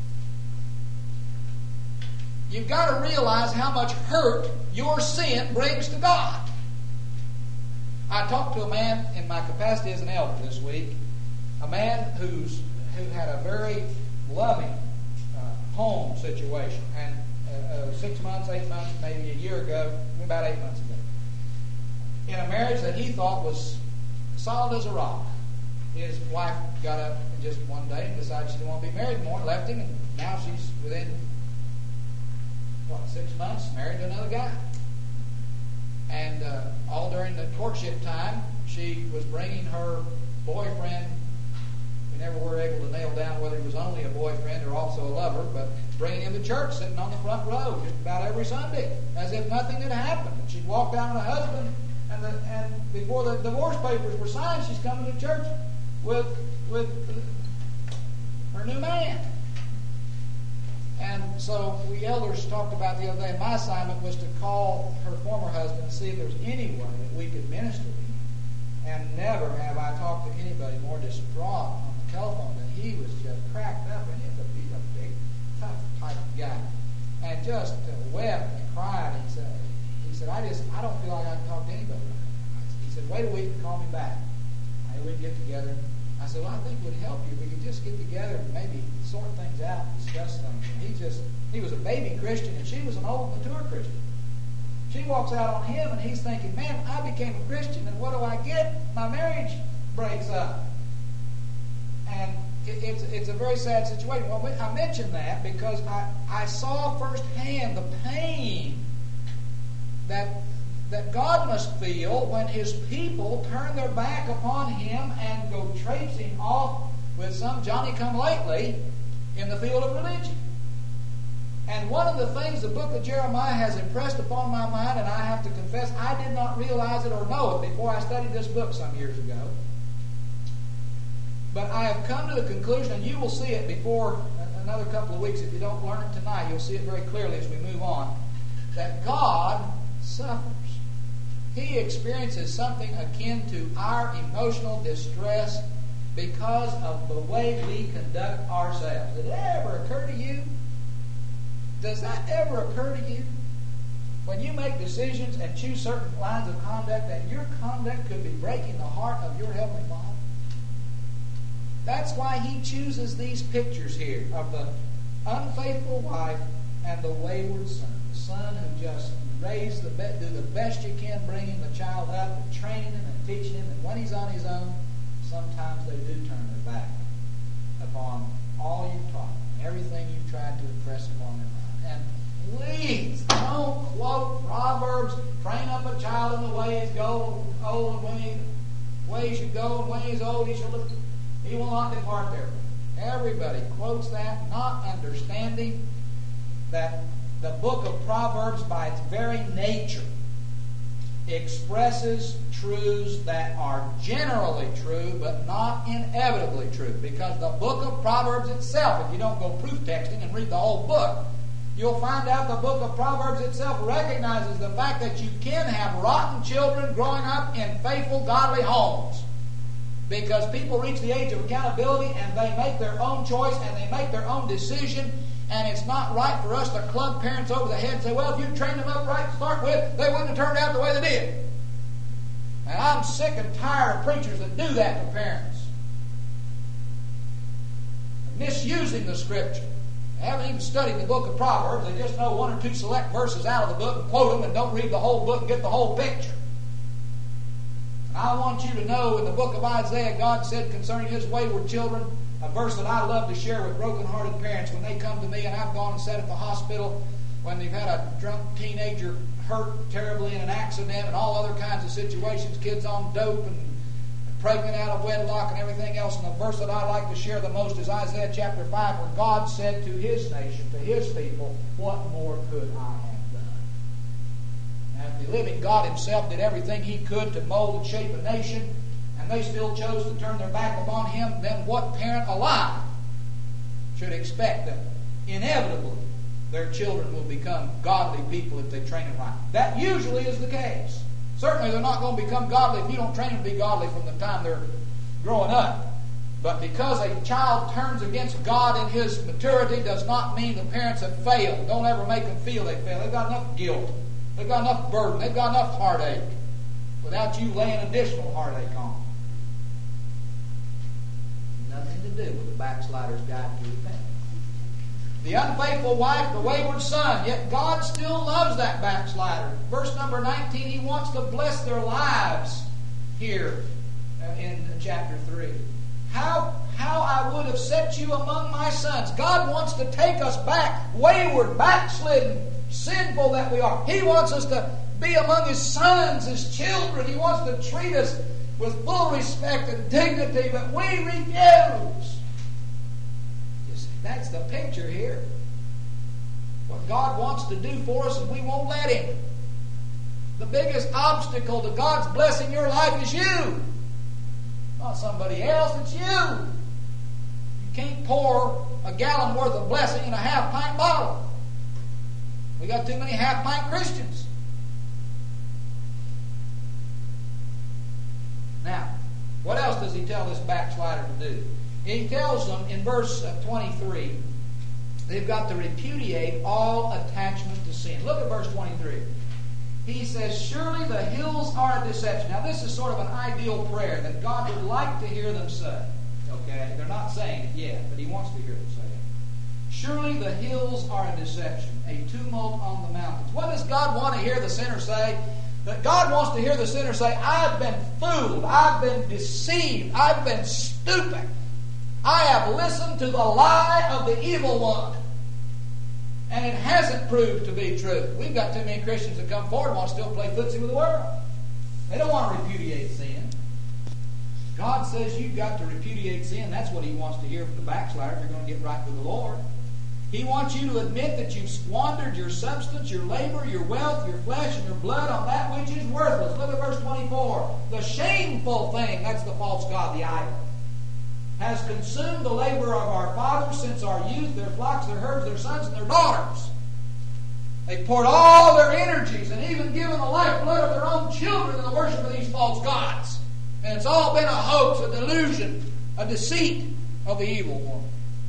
You've got to realize how much hurt your sin brings to God. I talked to a man in my capacity as an elder this week, a man who had a very loving home situation. And 6 months, 8 months, maybe a year ago, about 8 months ago, in a marriage that he thought was solid as a rock, his wife got up and just one day and decided she didn't want to be married anymore and left him, and now she's within 6 months married to another guy. And all during the courtship time, she was bringing her boyfriend. We never were able to nail down whether he was only a boyfriend or also a lover, but bringing him to church, sitting on the front row just about every Sunday, as if nothing had happened. And she'd walk down with her husband, and before the divorce papers were signed, she's coming to church with her new man. And so we elders talked about the other day, my assignment was to call her former husband and see if there was any way that we could minister to him. And never have I talked to anybody more distraught on the telephone than he was. Just cracked up, and he's a big, tough type of guy. And just wept and cried. He said, I don't feel like I can talk to anybody right now. He said, wait a week and call me back. We'd get together. I said, well, I think it would help you if we could just get together and maybe sort things out and discuss things. And he was a baby Christian, and she was an old, mature Christian. She walks out on him, and he's thinking, man, I became a Christian, and what do I get? My marriage breaks up. And it's a very sad situation. Well, I mention that because I saw firsthand the pain that God must feel when His people turn their back upon Him and go traipsing off with some Johnny-come-lately in the field of religion. And one of the things the book of Jeremiah has impressed upon my mind, and I have to confess, I did not realize it or know it before I studied this book some years ago. But I have come to the conclusion, and you will see it before another couple of weeks. If you don't learn it tonight, you'll see it very clearly as we move on, that God suffers. He experiences something akin to our emotional distress because of the way we conduct ourselves. Did it ever occur to you? Does that ever occur to you? When you make decisions and choose certain lines of conduct, that your conduct could be breaking the heart of your Heavenly Father? That's why He chooses these pictures here of the unfaithful wife and the wayward son. The son who just do the best you can, bringing the child up and training him and teaching him. And when he's on his own, sometimes they do turn their back upon all you've taught them, everything you've tried to impress upon them. And please don't quote Proverbs, train up a child in the way he's old, and way he should go, and when he's old he will not depart there. Everybody quotes that, not understanding that the book of Proverbs, by its very nature, expresses truths that are generally true, but not inevitably true. Because the book of Proverbs itself, if you don't go proof texting and read the whole book, you'll find out the book of Proverbs itself recognizes the fact that you can have rotten children growing up in faithful, godly homes. Because people reach the age of accountability and they make their own choice and they make their own decision. And it's not right for us to club parents over the head and say, well, if you trained them up right to start with, they wouldn't have turned out the way they did. And I'm sick and tired of preachers that do that to parents. Misusing the Scripture. They haven't even studied the book of Proverbs. They just know one or two select verses out of the book and quote them and don't read the whole book and get the whole picture. And I want you to know in the book of Isaiah, God said concerning His wayward children, a verse that I love to share with broken-hearted parents when they come to me, and I've gone and sat at the hospital when they've had a drunk teenager hurt terribly in an accident and all other kinds of situations, kids on dope and pregnant out of wedlock and everything else. And the verse that I like to share the most is Isaiah chapter 5, where God said to His nation, to His people, what more could I have done? Now, if the living God Himself did everything He could to mold and shape a nation, and they still chose to turn their back upon Him, then what parent alive should expect that inevitably their children will become godly people if they train them right? That usually is the case. Certainly they're not going to become godly if you don't train them to be godly from the time they're growing up. But because a child turns against God in his maturity does not mean the parents have failed. Don't ever make them feel they failed. They've got enough guilt. They've got enough burden. They've got enough heartache without you laying additional heartache on them. Nothing to do with the backslider's guide to repentance. The unfaithful wife, the wayward son. Yet God still loves that backslider. Verse number 19, He wants to bless their lives here in chapter 3. How I would have set you among my sons. God wants to take us back, wayward, backslidden, sinful that we are. He wants us to be among His sons, His children. He wants to treat us with full respect and dignity, but we refuse. You see, that's the picture here. What God wants to do for us, and we won't let Him. The biggest obstacle to God's blessing your life is you. Not somebody else, it's you. You can't pour a gallon worth of blessing in a half-pint bottle. We got too many half-pint Christians. Now, what else does He tell this backslider to do? He tells them in verse 23, they've got to repudiate all attachment to sin. Look at verse 23. He says, surely the hills are a deception. Now, this is sort of an ideal prayer that God would like to hear them say. Okay? They're not saying it yet, but He wants to hear them say it. Surely the hills are a deception, a tumult on the mountains. What does God want to hear the sinner say? That God wants to hear the sinner say, I've been fooled, I've been deceived, I've been stupid. I have listened to the lie of the evil one. And it hasn't proved to be true. We've got too many Christians that come forward and want to still play footsie with the world. They don't want to repudiate sin. God says you've got to repudiate sin. That's what He wants to hear from the backslider if you're going to get right with the Lord. He wants you to admit that you've squandered your substance, your labor, your wealth, your flesh, and your blood on that which is worthless. Look at verse 24. The shameful thing, that's the false god, the idol, has consumed the labor of our fathers since our youth, their flocks, their herds, their sons, and their daughters. They poured all their energies and even given the lifeblood of their own children in the worship of these false gods. And it's all been a hoax, a delusion, a deceit of the evil one.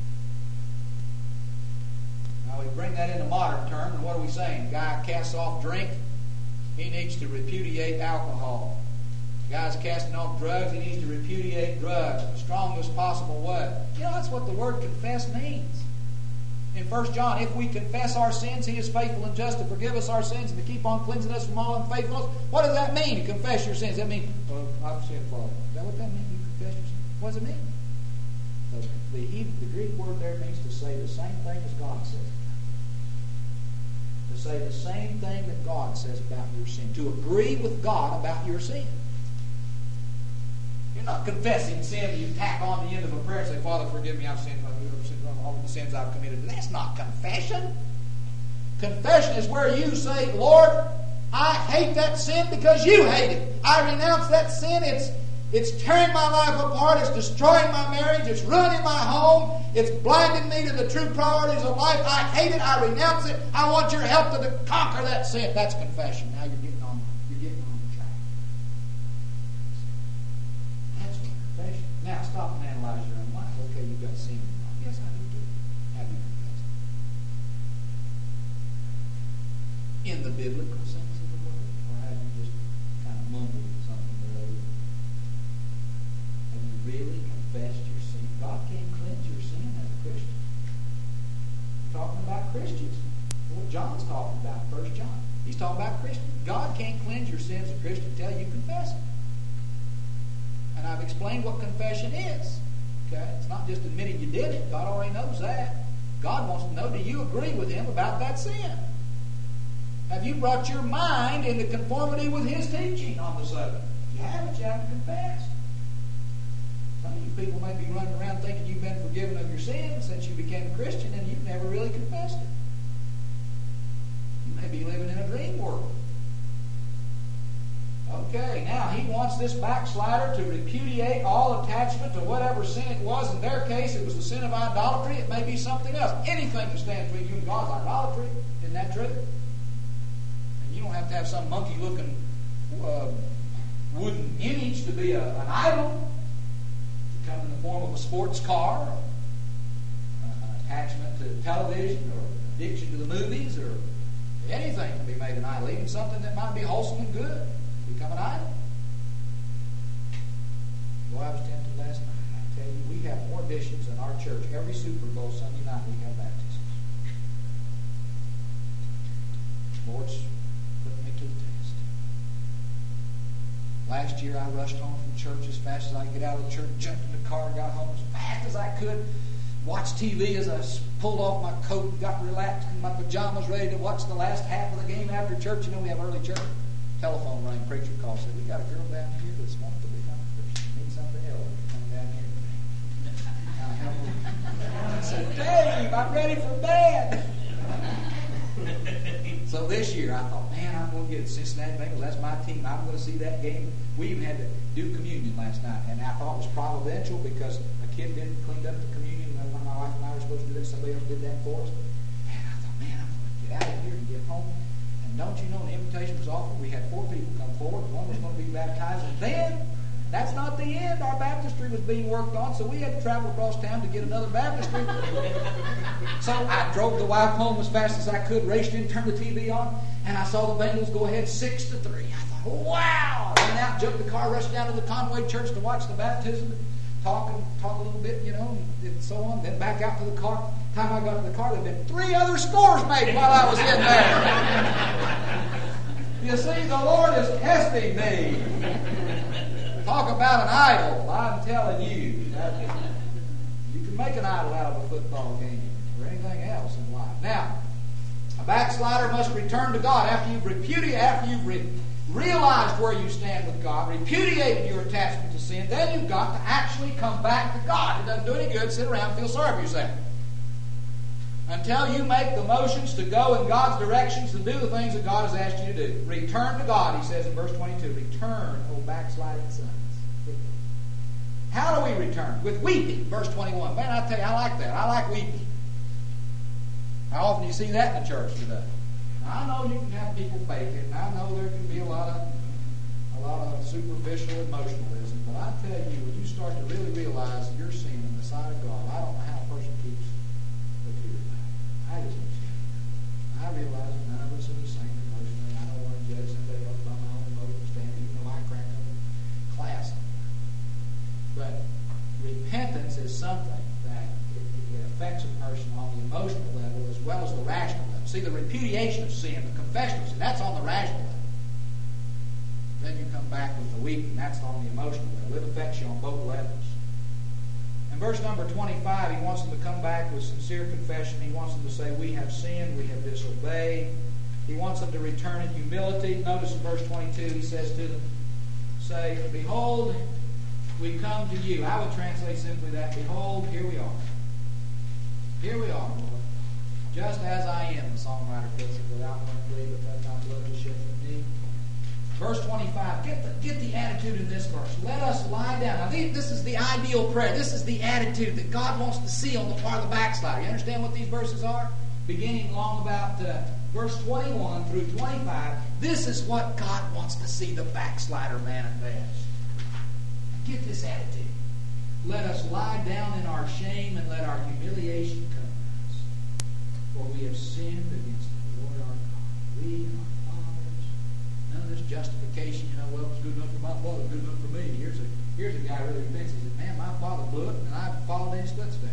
Now we bring that into modern terms, and what are we saying? The guy casts off drink, he needs to repudiate alcohol. The guy's casting off drugs, he needs to repudiate drugs in the strongest possible way. You know, that's what the word confess means. In 1 John, if we confess our sins, He is faithful and just to forgive us our sins and to keep on cleansing us from all unfaithfulness. What does that mean, to confess your sins? Does that mean, I've sinned, Father? Is that what that means, you confess your sins? What does it mean? The Greek word there means to say the same thing as God says. To say the same thing that God says about your sin. To agree with God about your sin. You're not confessing sin, you tack on the end of a prayer and say, Father, forgive me, I've sinned all of the sins I've committed. That's not confession. Confession is where you say, Lord, I hate that sin because you hate it. I renounce that sin. It's tearing my life apart. It's destroying my marriage. It's ruining my home. It's blinding me to the true priorities of life. I hate it. I renounce it. I want your help to conquer that sin. That's confession. Now you're getting on the track. That's what confession. Now stop and analyze your own life. Okay, you've got sin. Yes, I do too. Have you confessed it? In the biblical sense of the word? Or have you just kind of mumbled something or other? Have you really confessed your sin? God can't cleanse your sin as a Christian. We're talking about Christians. What John's talking about, 1 John. He's talking about Christians. God can't cleanse your sin as a Christian until you confess it. And I've explained what confession is. Okay? It's not just admitting you did it. God already knows that. God wants to know, do you agree with Him about that sin? Have you brought your mind into conformity with His teaching on the subject? If you haven't, you haven't confessed. Some of you people may be running around thinking you've been forgiven of your sins since you became a Christian, and you've never really confessed it. You may be living in a dream world. Okay, now He wants this backslider to repudiate all attachment to whatever sin it was. In their case, it was the sin of idolatry. It may be something else. Anything that stands between you and God is idolatry. Isn't that true? And you don't have to have some monkey-looking wooden image to be an idol. It come in the form of a sports car, or an attachment to television, or addiction to the movies, or anything can be made an idol. Even something that might be wholesome and good. Become an idol. Boy, I was tempted last night. I tell you, we have more dishes in our church. Every Super Bowl Sunday night we have baptisms. Lord's putting me to the test. Last year I rushed home from church as fast as I could get out of the church, jumped in the car, got home as fast as I could, watched TV as I pulled off my coat and got relaxed in my pajamas, ready to watch the last half of the game after church. You know, we have early church. Telephone rang, preacher called, said, we got a girl down here that's wanting to become a Christian. Needs something to help her. Come down here. I helped her. I said, Dave, I'm ready for bed. So this year I thought, man, I'm going to get Cincinnati Bengals. That's my team. I'm going to see that game. We even had to do communion last night, and I thought it was providential because a kid didn't clean up the communion. My wife and I were supposed to do that. Somebody else did that for us. And I thought, man, I'm going to get out of here and get home. And don't you know, the invitation was offered. We had 4 people come forward. One was going to be baptized. And then, that's not the end. Our baptistry was being worked on, so we had to travel across town to get another baptistry. So I drove the wife home as fast as I could, raced in, turned the TV on, and I saw the Bengals go ahead 6-3. I thought, wow! I went out, jumped the car, rushed down to the Conway Church to watch the baptism, talk a little bit, you know, and so on. Then back out to the car. By the time I got to the car, there had been 3 other scores made while I was in there. You see, the Lord is testing me. Talk about an idol. I'm telling you. You can make an idol out of a football game or anything else in life. Now, a backslider must return to God after you've realized where you stand with God, repudiated your attachment to sin. Then you've got to actually come back to God. It doesn't do any good. Sit around and feel sorry for yourself. Until you make the motions to go in God's directions to do the things that God has asked you to do. Return to God, he says in verse 22. Return, O backsliding sons. How do we return? With weeping, verse 21. Man, I tell you, I like that. I like weeping. How often do you see that in the church today? Now, I know you can have people fake it, and I know there can be a lot of superficial emotionalism, but I tell you, when you start to really realize your sin in the sight of God, I don't know how a person keeps the tears back. I just don't see it. I realize that none of us are the same emotionally. I don't want to judge somebody else by my own emotional standing, even though I crank up a class. But repentance is something that it affects a person on the emotional level as well as the rational level. See, the repudiation of sin, the confession of sin, that's on the rational level. Then you come back with the weeping, that's on the emotional level. It affects you on both levels. In verse number 25, he wants them to come back with sincere confession. He wants them to say, we have sinned, we have disobeyed. He wants them to return in humility. Notice in verse 22, he says to them, say, behold, we come to you. I would translate simply that, behold, here we are. Here we are, Lord. Just as I am, the songwriter puts it, without one plea, but that thy blood is shed for me. Verse 25, get the attitude in this verse. Let us lie down. Now, this is the ideal prayer. This is the attitude that God wants to see on the part of the backslider. You understand what these verses are? Beginning along about verse 21 through 25, this is what God wants to see the backslider manifest. Get this attitude. Let us lie down in our shame and let our humiliation cover us. For we have sinned against the Lord our God. We and our fathers. None of this justification, well, it was good enough for my father, good enough for me. Here's a guy really convinced. He said, man, my father blew it and I followed in his footsteps.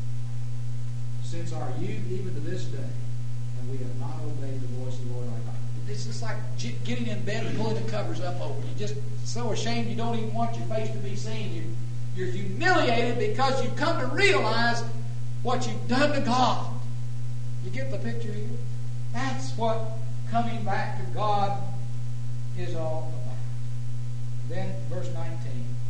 Since our youth, even to this day, and we have not obeyed the voice of the Lord our God. It's just like getting in bed and pulling the covers up over you. Just so ashamed you don't even want your face to be seen. You're humiliated because you've come to realize what you've done to God. You get the picture here? That's what coming back to God is all about. Then, verse 19.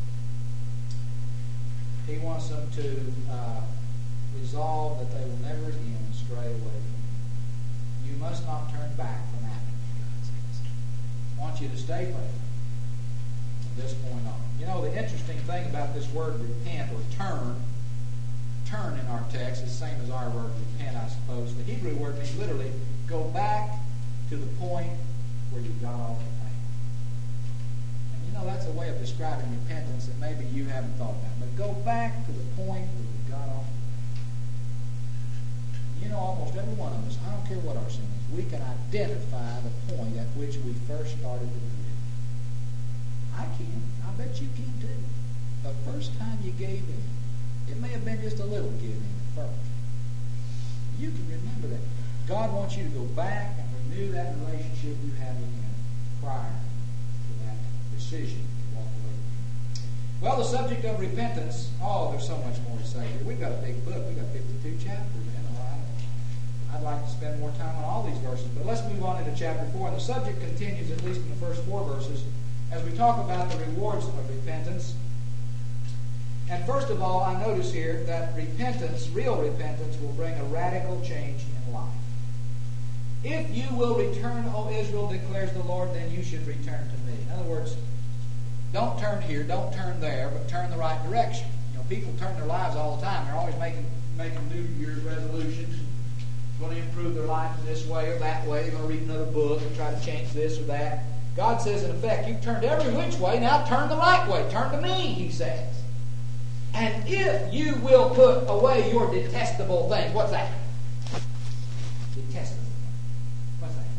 He wants them to resolve that they will never again stray away from you. You must not turn back from that. I want you to stay faithful from this point on. You know, the interesting thing about this word repent or turn in our text is the same as our word repent, I suppose. The Hebrew word means literally go back to the point where you got off the path. And you know, that's a way of describing repentance that maybe you haven't thought about. But go back to the point where you got off the path. And you know, almost every one of us, I don't care what our sin is, we can identify the point at which we first started to do it. I can. I bet you can too. The first time you gave in, it may have been just a little giving at first. You can remember that. God wants you to go back and renew that relationship you had with Him prior to that decision to walk away from Him. Well, the subject of repentance, there's so much more to say here. We've got a big book. We've got 52 chapters, man. I'd like to spend more time on all these verses, but let's move on into chapter 4. And the subject continues, at least in the first 4 verses, as we talk about the rewards of repentance. And first of all, I notice here that repentance, real repentance, will bring a radical change in life. If you will return, O Israel, declares the Lord, then you should return to me. In other words, don't turn here, don't turn there, but turn the right direction. You know, people turn their lives all the time. They're always making New Year's resolutions. Going to improve their life in this way or that way. They're going to read another book and try to change this or that. God says, in effect, you've turned every which way, now turn the right way. Turn to me, He says. And if you will put away your detestable things, what's that? Detestable. What's that?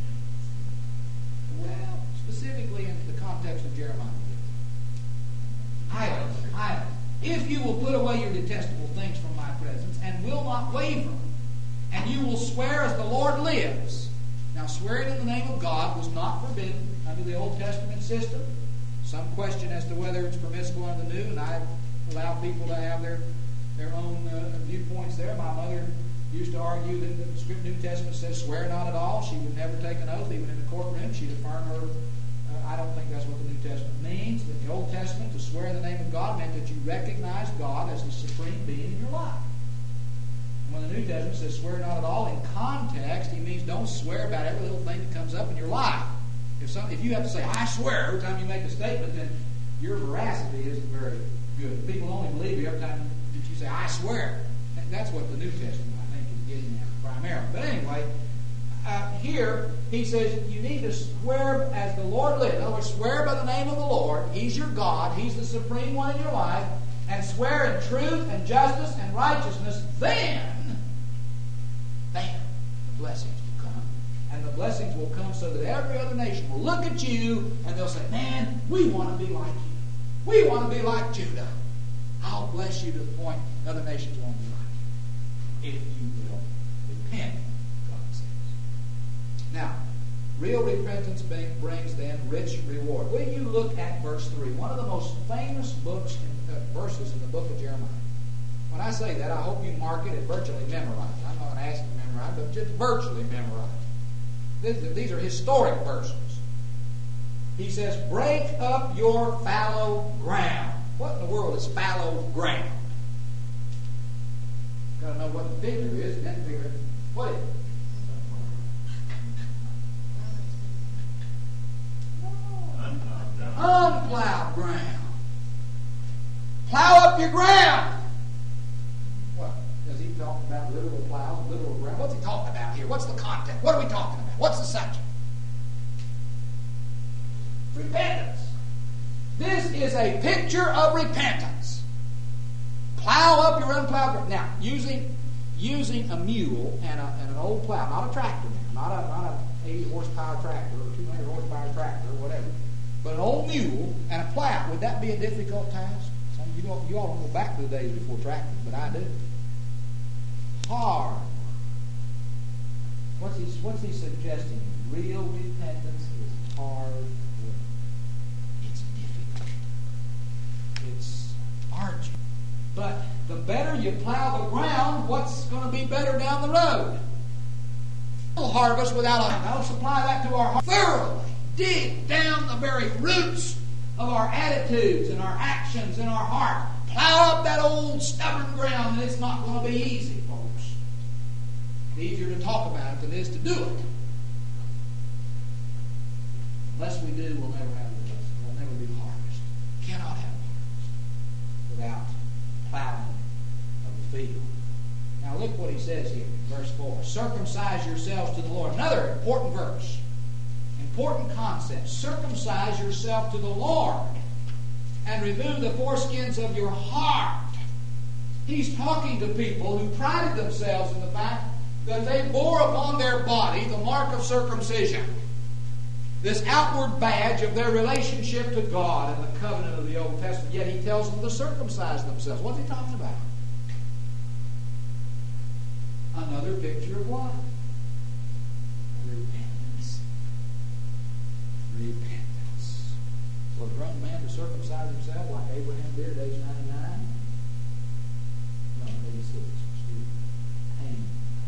Well, specifically in the context of Jeremiah. Idols. If you will put away your detestable things from my presence and will not waver, and you will swear as the Lord lives. Now, swearing in the name of God was not forbidden under the Old Testament system. Some question as to whether it's permissible under the New, and I allow people to have their own viewpoints there. My mother used to argue that the New Testament says swear not at all. She would never take an oath, even in the courtroom. She'd affirm her. I don't think that's what the New Testament means. In the Old Testament, to swear in the name of God meant that you recognize God as the supreme being in your life. When the New Testament says swear not at all, in context, he means don't swear about every little thing that comes up in your life. If you have to say, I swear, every time you make a statement, then your veracity isn't very good. People only believe you every time that you say, I swear. That's what the New Testament, I think, is getting at primarily. But anyway, here he says you need to swear as the Lord lives. In other words, swear by the name of the Lord. He's your God. He's the supreme one in your life. And swear in truth and justice and righteousness, then the blessings will come. And the blessings will come so that every other nation will look at you and they'll say, man, we want to be like you. We want to be like Judah. I'll bless you to the point other nations won't be like you. If you will repent, God says. Now, real repentance brings then rich reward. Will you look at verse 3? One of the most famous verses in the book of Jeremiah. When I say that, I hope you mark it and virtually memorize it. I'm not going to ask you to memorize it, but just virtually memorize it. These are historic verses. He says, break up your fallow ground. What in the world is fallow ground? Got to know what the figure is and then figure it. What is it? Unplowed ground. Plow up your ground. What? Does he talk about literal plows, literal ground? What's he talking about here? What's the context? What are we talking about? What's the subject? Repentance. This is a picture of repentance. Plow up your unplowed ground. Now, using a mule and an old plow, not a tractor now, not an 80 horsepower tractor or 200 horsepower tractor or whatever, but an old mule and a plow. Would that be a difficult task? You all don't go back to the days before tractors, but I do. Hard. What's he suggesting? Real repentance is hard work. It's difficult. It's arduous. But the better you plow the ground, what's going to be better down the road? We'll harvest without I'll supply that to our heart. Thoroughly dig down the very roots of our attitudes and our actions and our heart. Plow up that old stubborn ground, and it's not going to be easy, folks. It's easier to talk about it than it is to do it. Unless we do, we'll never have the blessing. We'll never be harvest. Cannot have harvest without plowing of the field. Now look what he says here, verse 4. Circumcise yourselves to the Lord. Another important verse. Important concept. Circumcise yourself to the Lord and remove the foreskins of your heart. He's talking to people who prided themselves in the fact that they bore upon their body the mark of circumcision. This outward badge of their relationship to God and the covenant of the Old Testament. Yet he tells them to circumcise themselves. What's he talking about? Another picture of what? Repentance. repentance. For a grown man to circumcise himself like Abraham did at age 99? No, 86. Excuse me. Pain.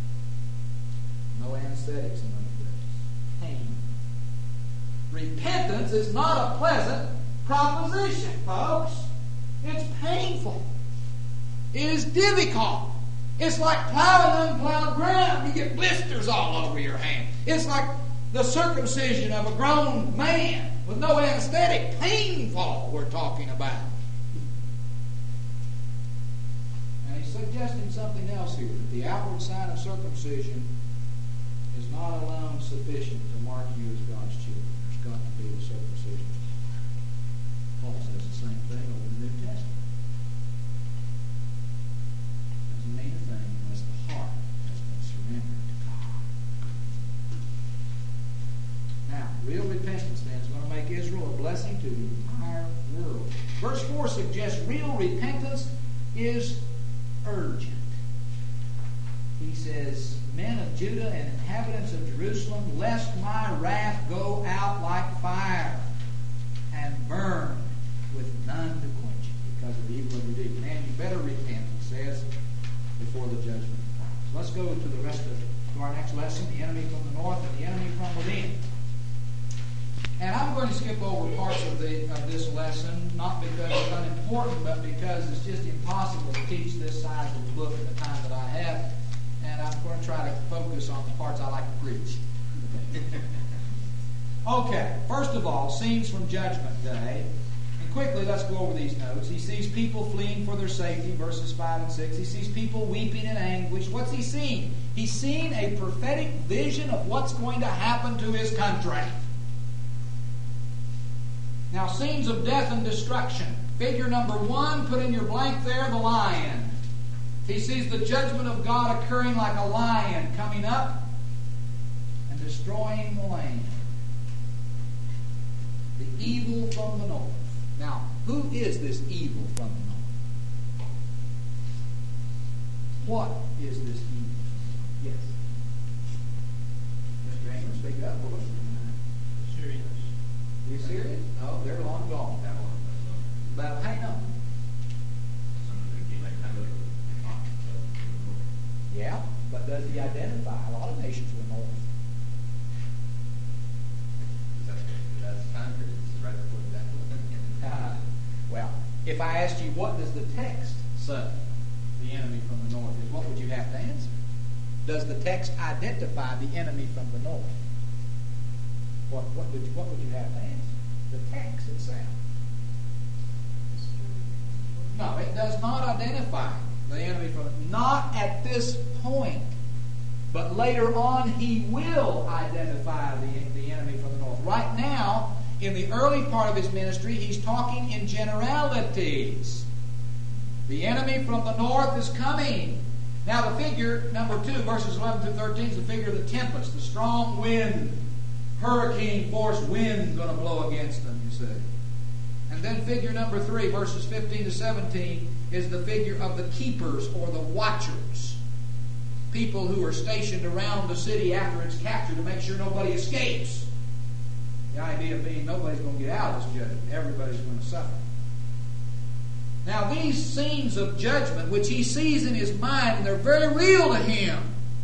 No anesthetics in those days. Pain. Repentance is not a pleasant proposition, folks. It's painful. It is difficult. It's like plowing unplowed ground. You get blisters all over your hand. It's like the circumcision of a grown man with no anesthetic. Painful, we're talking about. And he's suggesting something else here, that the outward sign of circumcision is not alone sufficient to mark you as God's children. There's got to be the circumcision. Paul says the same thing over in the New Testament. Doesn't mean a thing unless the heart has been surrendered to God. Now, real repentance then is going to make Israel a blessing to the entire world. Verse 4 suggests real repentance is urgent. He says, men of Judah and inhabitants of Jerusalem, lest my wrath go out like fire and burn with none to quench it because of the evil of your deeds. Man, you better repent, he says, before the judgment comes. Let's go to our next lesson, the enemy from the north and the enemy from within. And I'm going to skip over parts of this lesson, not because it's unimportant, but because it's just impossible to teach this size of the book at the time that I have. And I'm going to try to focus on the parts I like to preach. Okay, first of all, scenes from Judgment Day. And quickly, let's go over these notes. He sees people fleeing for their safety, verses 5 and 6. He sees people weeping in anguish. What's he seeing? He's seeing a prophetic vision of what's going to happen to his country. Now, scenes of death and destruction. Figure number 1, put in your blank there, the lion. He sees the judgment of God occurring like a lion coming up and destroying the land. The evil from the north. Now, who is this evil from the north? What is this evil? Yes. Mr. Ingram, speak up. What was it? Syrians. Are you serious? No, they're long gone. But hang on. Yeah, but does he identify? A lot of nations were north. That's Congress. It's right before that. Well, if I asked you, what does the text say the enemy from the north is, what would you have to answer? Does the text identify the enemy from the north? What would you have to answer? The text itself. No, it does not identify the enemy from not at this point. But later on he will identify the enemy from the north. Right now, in the early part of his ministry, he's talking in generalities. The enemy from the north is coming. Now the figure, number 2, verses 11 through 13, is the figure of the tempest, the strong wind, hurricane force wind going to blow against them, you see. And then figure number 3, verses 15 to 17, is the figure of the keepers or the watchers. People who are stationed around the city after it's captured to make sure nobody escapes. The idea being nobody's going to get out of this judgment. Everybody's going to suffer. Now these scenes of judgment, which he sees in his mind, and they're very real to him.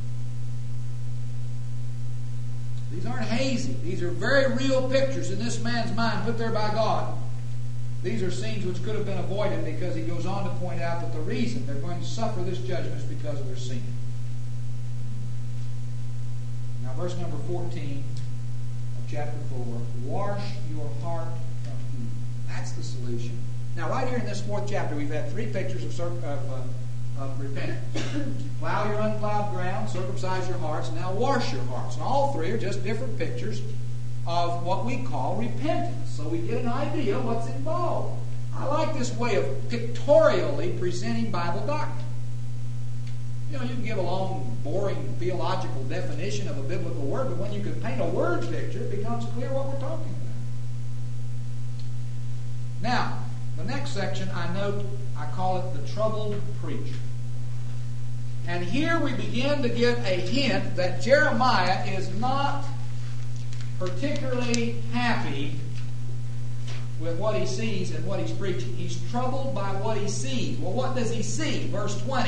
These aren't hazy. These are very real pictures in this man's mind put there by God. These are scenes which could have been avoided because he goes on to point out that the reason they're going to suffer this judgment is because of their sin. Now verse number 14 of chapter 4, wash your heart from evil. That's the solution. Now right here in this 4th chapter we've had 3 pictures of repentance. Plow your unplowed ground, circumcise your hearts, now wash your hearts. And all 3 are just different pictures of what we call repentance. So we get an idea of what's involved. I like this way of pictorially presenting Bible doctrine. You know, you can give a long, boring theological definition of a biblical word, but when you can paint a word picture, it becomes clear what we're talking about. Now, the next section I call it the troubled preacher. And here we begin to get a hint that Jeremiah is not particularly happy with what he sees and what he's preaching. He's troubled by what he sees. Well, what does he see? Verse 20.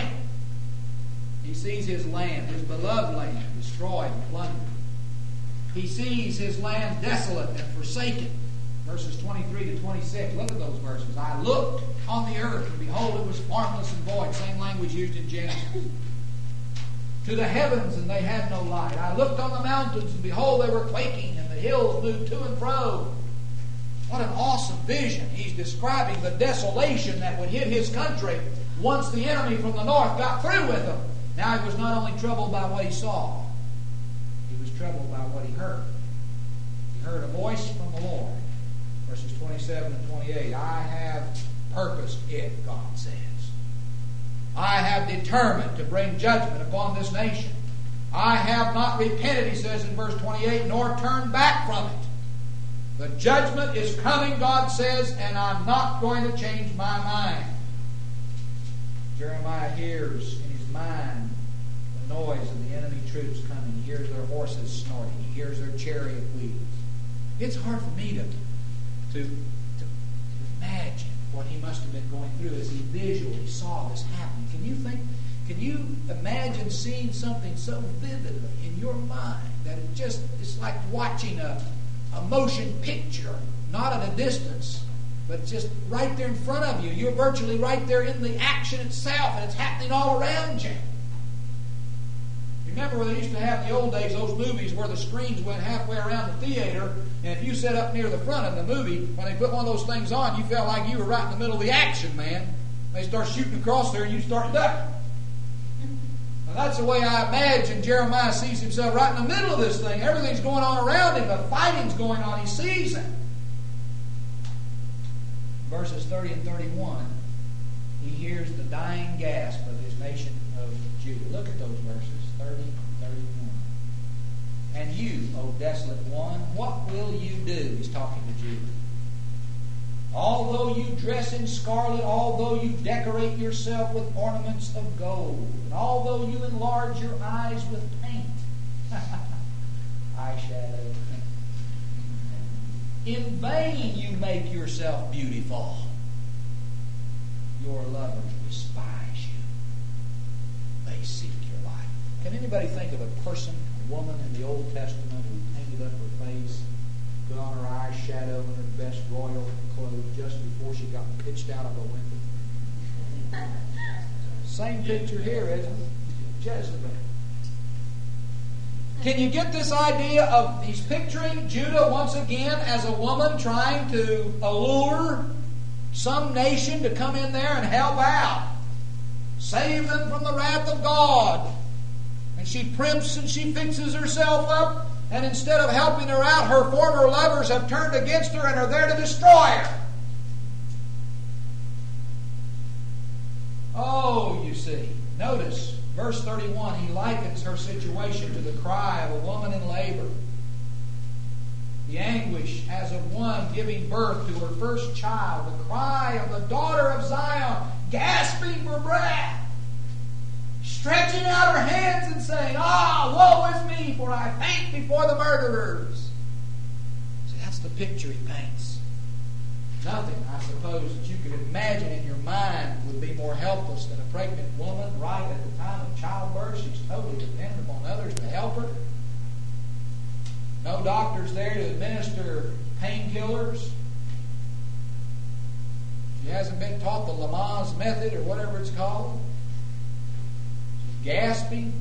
He sees his land, his beloved land, destroyed and plundered. He sees his land desolate and forsaken. Verses 23 to 26. Look at those verses. I looked on the earth, and behold, it was formless and void. Same language used in Genesis. To the heavens, and they had no light. I looked on the mountains, and behold, they were quaking, and the hills moved to and fro. What an awesome vision. He's describing the desolation that would hit his country once the enemy from the north got through with him. Now he was not only troubled by what he saw, he was troubled by what he heard. He heard a voice from the Lord. Verses 27 and 28. I have purposed it, God says. I have determined to bring judgment upon this nation. I have not repented, he says in verse 28, nor turned back from it. The judgment is coming, God says, and I'm not going to change my mind. Jeremiah hears in his mind the noise of the enemy troops coming. He hears their horses snorting. He hears their chariot wheels. It's hard for me to imagine what he must have been going through as he visually saw this happening. Can you imagine seeing something so vividly in your mind that it's like watching a motion picture, not at a distance, but just right there in front of you. You're virtually right there in the action itself, and it's happening all around you. Remember where they used to have in the old days those movies where the screens went halfway around the theater, and if you sat up near the front of the movie, when they put one of those things on, you felt like you were right in the middle of the action, man. They start shooting across there, and you start ducking. Now that's the way I imagine Jeremiah sees himself right in the middle of this thing. Everything's going on around him. The fighting's going on. He sees it. Verses 30 and 31, he hears the dying gasp of his nation of Judah. Look at those verses, 30 and 31. And you, O desolate one, what will you do? He's talking to Judah. Although you dress in scarlet, although you decorate yourself with ornaments of gold, and although you enlarge your eyes with paint, eyeshadow, in vain you make yourself beautiful. Your lovers despise you. They seek your life. Can anybody think of a person, a woman in the Old Testament who painted up her face, put on her eyeshadow and her best royal clothes just before she got pitched out of a window? Same picture here, isn't it? Jezebel. Can you get this idea of he's picturing Judah once again as a woman trying to allure some nation to come in there and help out, save them from the wrath of God? And she primps and she fixes herself up, and instead of helping her out, her former lovers have turned against her and are there to destroy her. Oh, you see. Notice, verse 31, he likens her situation to the cry of a woman in labor. The anguish as of one giving birth to her first child. The cry of the daughter of Zion, gasping for breath, stretching out her hands and saying, woe is me, for I faint before the murderers. See, that's the picture he paints. Nothing, I suppose, that you could imagine in your mind would be more helpless than a pregnant woman right at the time of childbirth. She's totally dependent upon others to help her. No doctors there to administer painkillers. She hasn't been taught the Lamaze method or whatever it's called. She's gasping.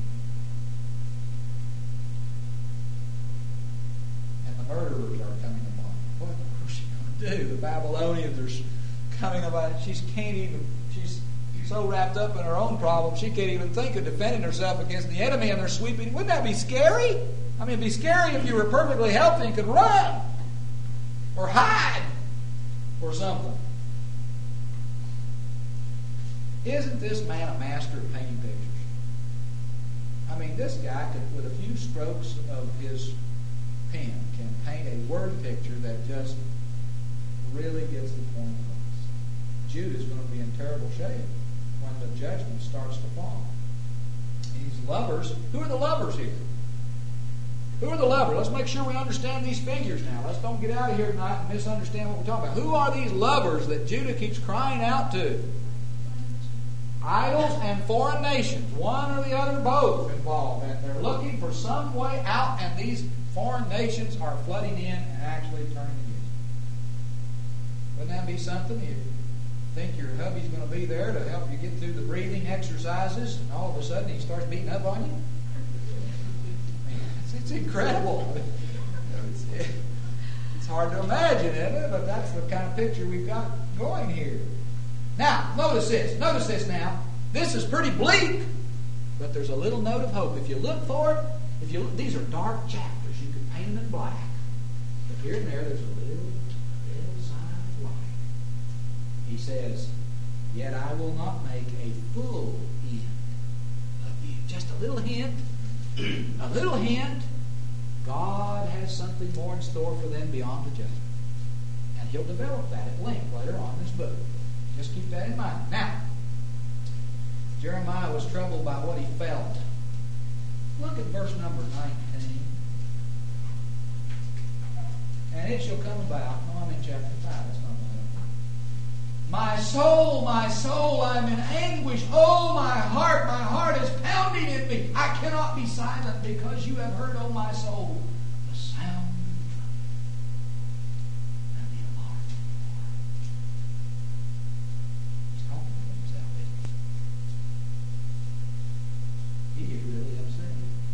And the murderers are coming upon her. What is she going to do? The Babylonians are coming about it. She's so wrapped up in her own problem, she can't even think of defending herself against the enemy, and they're sweeping. Wouldn't that be scary? I mean, it'd be scary if you were perfectly healthy and could run or hide or something. Isn't this man a master of painting pictures? I mean, this guy could, with a few strokes of his pen, can paint a word picture that just really gets the point across. Judah's going to be in terrible shape when the judgment starts to fall. These lovers, who are the lovers here? Who are the lovers? Let's make sure we understand these figures now. Let's don't get out of here tonight and misunderstand what we're talking about. Who are these lovers that Judah keeps crying out to? Idols and foreign nations. One or the other, both involved. And they're looking for some way out, and these foreign nations are flooding in and actually turning against them. Wouldn't that be something? You think your hubby's going to be there to help you get through the breathing exercises, and all of a sudden he starts beating up on you? It's incredible. It's hard to imagine, isn't it? But that's the kind of picture we've got going here. Now, notice this. Notice this now. This is pretty bleak, but there's a little note of hope. If you look for it, these are dark chapters. You could paint them in black. But here and there's a little sign of light. He says, "Yet I will not make a full end of you." Just a little hint. A little hint. God has something more in store for them beyond the judgment. And He'll develop that at length later on in this book. Just keep that in mind. Now, Jeremiah was troubled by what he felt. Look at verse number 19. And it shall come about. No, I'm in chapter 5. That's not my soul, I'm in anguish. Oh, my heart is pounding in me. I cannot be silent because you have heard, oh, my soul, the sound of the trumpet and the alarm of war. He's talking to himself, isn't he? He is really upset.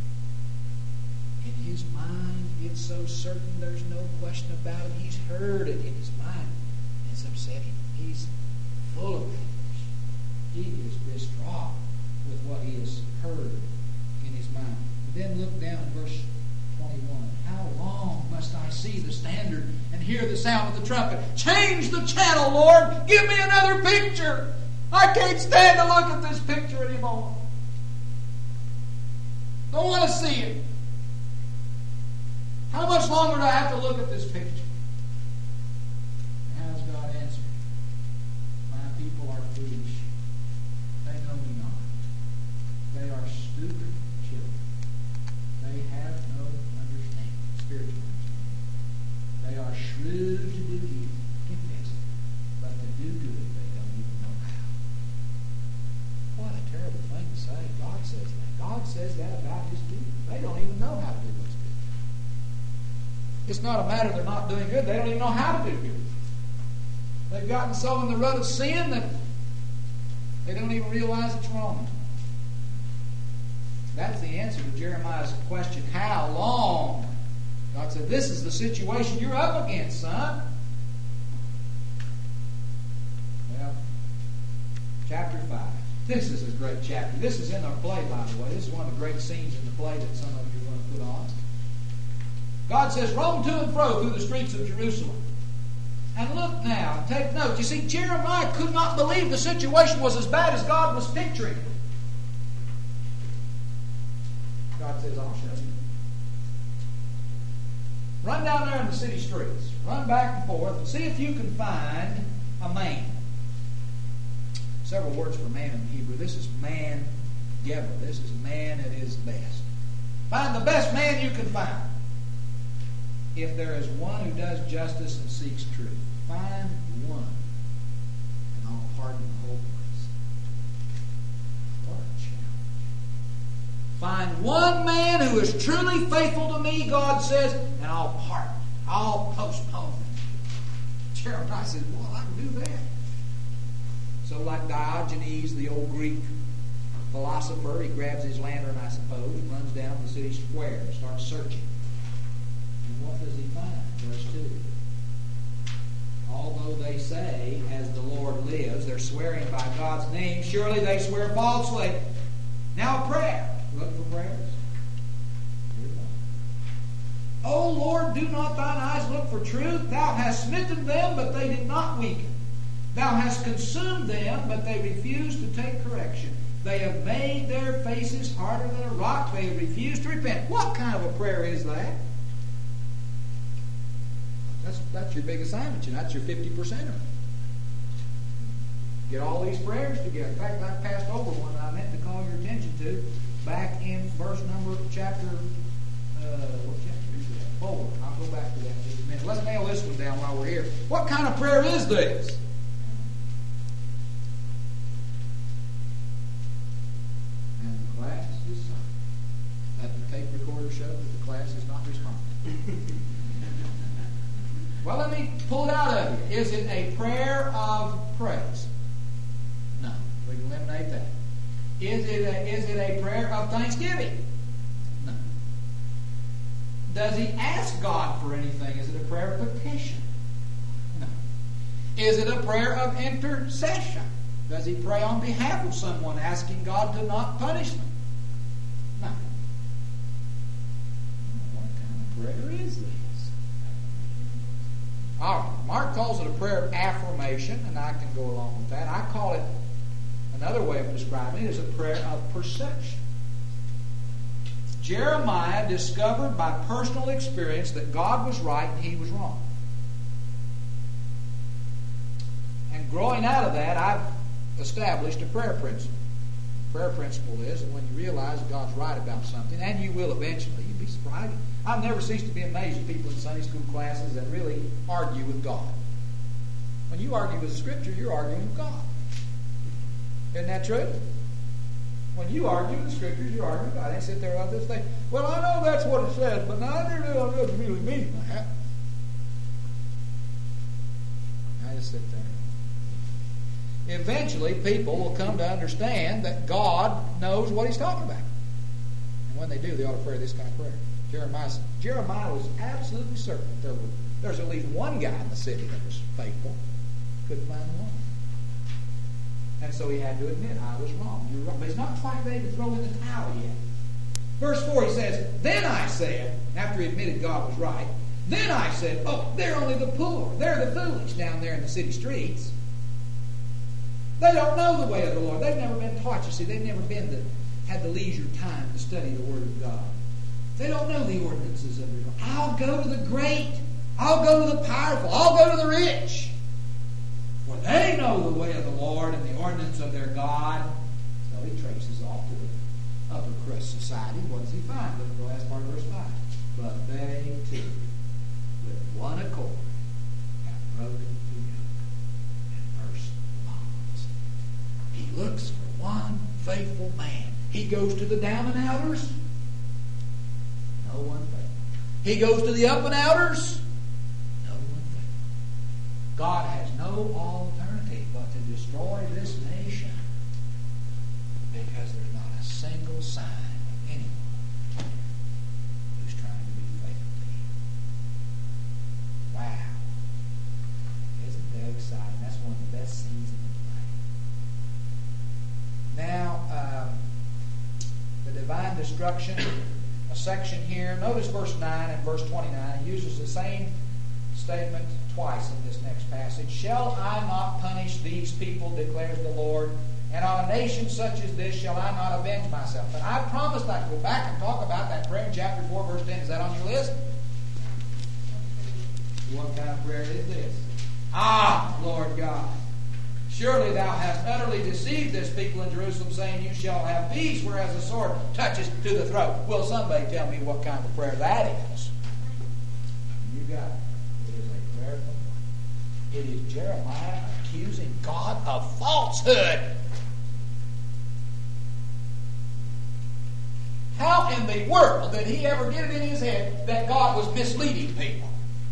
In his mind, it's so certain there's no question about it. He's heard it in his mind. It's upsetting. He's full of anguish. He is distraught with what he has heard in his mind. And then look down at verse 21. How long must I see the standard and hear the sound of the trumpet? Change the channel, Lord. Give me another picture. I can't stand to look at this picture anymore. Don't want to see it. How much longer do I have to look at this picture? How's God answered? My people are foolish. They know me not. They are stupid children. They have no understanding, spiritual understanding. They are shrewd to do evil. Get this. But to do good, they don't even know how. What a terrible thing to say. God says that. God says that about His people. They don't even know how to do what's good. It's not a matter they're not doing good. They don't even know how to do good. They've gotten so in the rut of sin that they don't even realize it's wrong. That's the answer to Jeremiah's question, how long? God said, this is the situation you're up against, son. Well, chapter 5. This is a great chapter. This is in our play, by the way. This is one of the great scenes in the play that some of you are going to put on. God says, roam to and fro through the streets of Jerusalem. And look now, and take note. You see, Jeremiah could not believe the situation was as bad as God was picturing it. God says, I'll show you. Run down there in the city streets. Run back and forth and see if you can find a man. Several words for man in Hebrew. This is man gever. This is man at his best. Find the best man you can find. If there is one who does justice and seeks truth, find one, and I'll pardon the whole place. What a challenge. Find one man who is truly faithful to me, God says, and I'll pardon. I'll postpone it. Jeremiah says, well, I can do that. So like Diogenes, the old Greek philosopher, he grabs his lantern, I suppose, runs down the city square and starts searching. And what does he find? Verse 2. Although they say, as the Lord lives, they're swearing by God's name, surely they swear falsely. Now a prayer. Look for prayers. Here we go. O Lord, do not thine eyes look for truth? Thou hast smitten them, but they did not weaken. Thou hast consumed them, but they refused to take correction. They have made their faces harder than a rock. They have refused to repent. What kind of a prayer is that? That's your big assignment. That's your 50%er. Get all these prayers together. In fact, I passed over one that I meant to call your attention to back in verse number chapter What chapter is that? 4. I'll go back to that in just a minute. Let's nail this one down while we're here. What kind of prayer is this? And the class is silent. Let the tape recorder show that the class is not responding. Well, let me pull it out of you. Is it a prayer of praise? No. We can eliminate that. Is it a prayer of thanksgiving? No. Does he ask God for anything? Is it a prayer of petition? No. Is it a prayer of intercession? Does he pray on behalf of someone, asking God to not punish them? No. What kind of prayer is this? All right. Mark calls it a prayer of affirmation, and I can go along with that. I call it, another way of describing it, is a prayer of perception. Jeremiah discovered by personal experience that God was right and he was wrong. And growing out of that, I've established a prayer principle. The prayer principle is that when you realize that God's right about something, and you will eventually, you'll be surprised. I've never ceased to be amazed at people in Sunday school classes that really argue with God. When you argue with the Scripture, you're arguing with God. Isn't that true? When you argue with the Scriptures, you're arguing with God. They sit there like this thing. Well, I know that's what it says, but now I don't really mean that. I just sit there. Eventually, people will come to understand that God knows what He's talking about. And when they do, they ought to pray this kind of prayer. Jeremiah was absolutely certain that there's at least one guy in the city that was faithful. Couldn't find one. And so he had to admit, I was wrong. You're wrong. But he's not quite ready to throw in the towel yet. Verse 4, he says, Then I said, after he admitted God was right, then I said, oh, they're only the poor. They're the foolish down there in the city streets. They don't know the way of the Lord. They've never been taught. You see, they've never had the leisure time to study the Word of God. They don't know the ordinances of the Lord. I'll go to the great. I'll go to the powerful. I'll go to the rich. For they know the way of the Lord and the ordinance of their God. So he traces off to the upper crust society. What does he find? Look at the last part of verse 5. But they too, with one accord, have broken the yoke and burst the bonds. He looks for one faithful man. He goes to the down and outers. No one faithful. He goes to the up and outers. No one faithful. God has no alternative but to destroy this nation because there's not a single sign of anyone who's trying to be faithful to Him. Wow. Isn't that exciting? That's one of the best scenes in the play. Now, the divine destruction, a section here. Notice verse 9 and verse 29. He uses the same statement twice in this next passage. Shall I not punish these people, declares the Lord, and on a nation such as this shall I not avenge myself? But I promised I'd go back and talk about that prayer in chapter 4, verse 10. Is that on your list? What kind of prayer is this? Ah, Lord God, surely thou hast utterly deceived this people in Jerusalem, saying, You shall have peace, whereas the sword touches to the throat. Will somebody tell me what kind of prayer that is? You got it. It is a prayer of God. It is Jeremiah accusing God of falsehood. How in the world did he ever get it in his head that God was misleading people?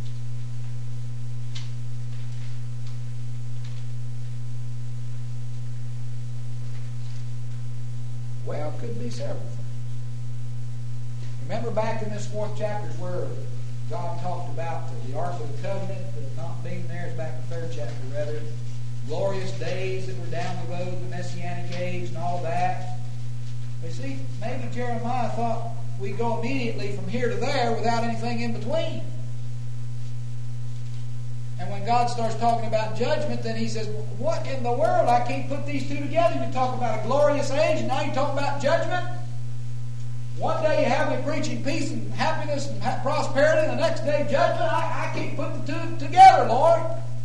Well, could be several things. Remember back in this 4th chapter where God talked about the Ark of the Covenant not being there. It's back in the 3rd chapter, rather. Glorious days that were down the road, the Messianic age and all that. You see, maybe Jeremiah thought we go immediately from here to there without anything in between. And when God starts talking about judgment, then he says, what in the world? I can't put these two together. You talk about a glorious age, and now you talk about judgment? One day you have me preaching peace and happiness and prosperity, and the next day judgment? I can't put the two together, Lord.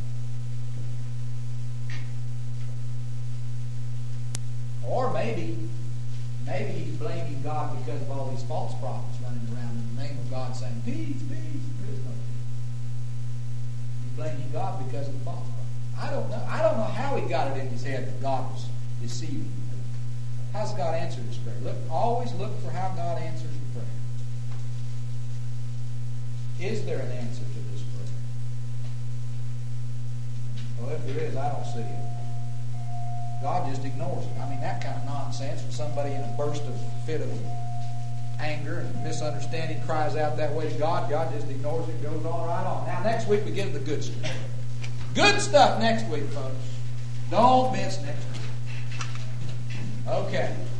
Or maybe he's blaming God because of all these false prophets running around in the name of I don't know. I don't know how he got it in his head that God was deceiving. How's God answered his prayer? Always look for how God answers the prayer. Is there an answer to this prayer? Well, if there is, I don't see it. God just ignores it. I mean, that kind of nonsense when somebody in a burst of fit of anger and misunderstanding cries out that way to God, God just ignores it and goes on right on. Now, next week we get to the good stuff. Good stuff next week, folks. Don't miss next week. Okay.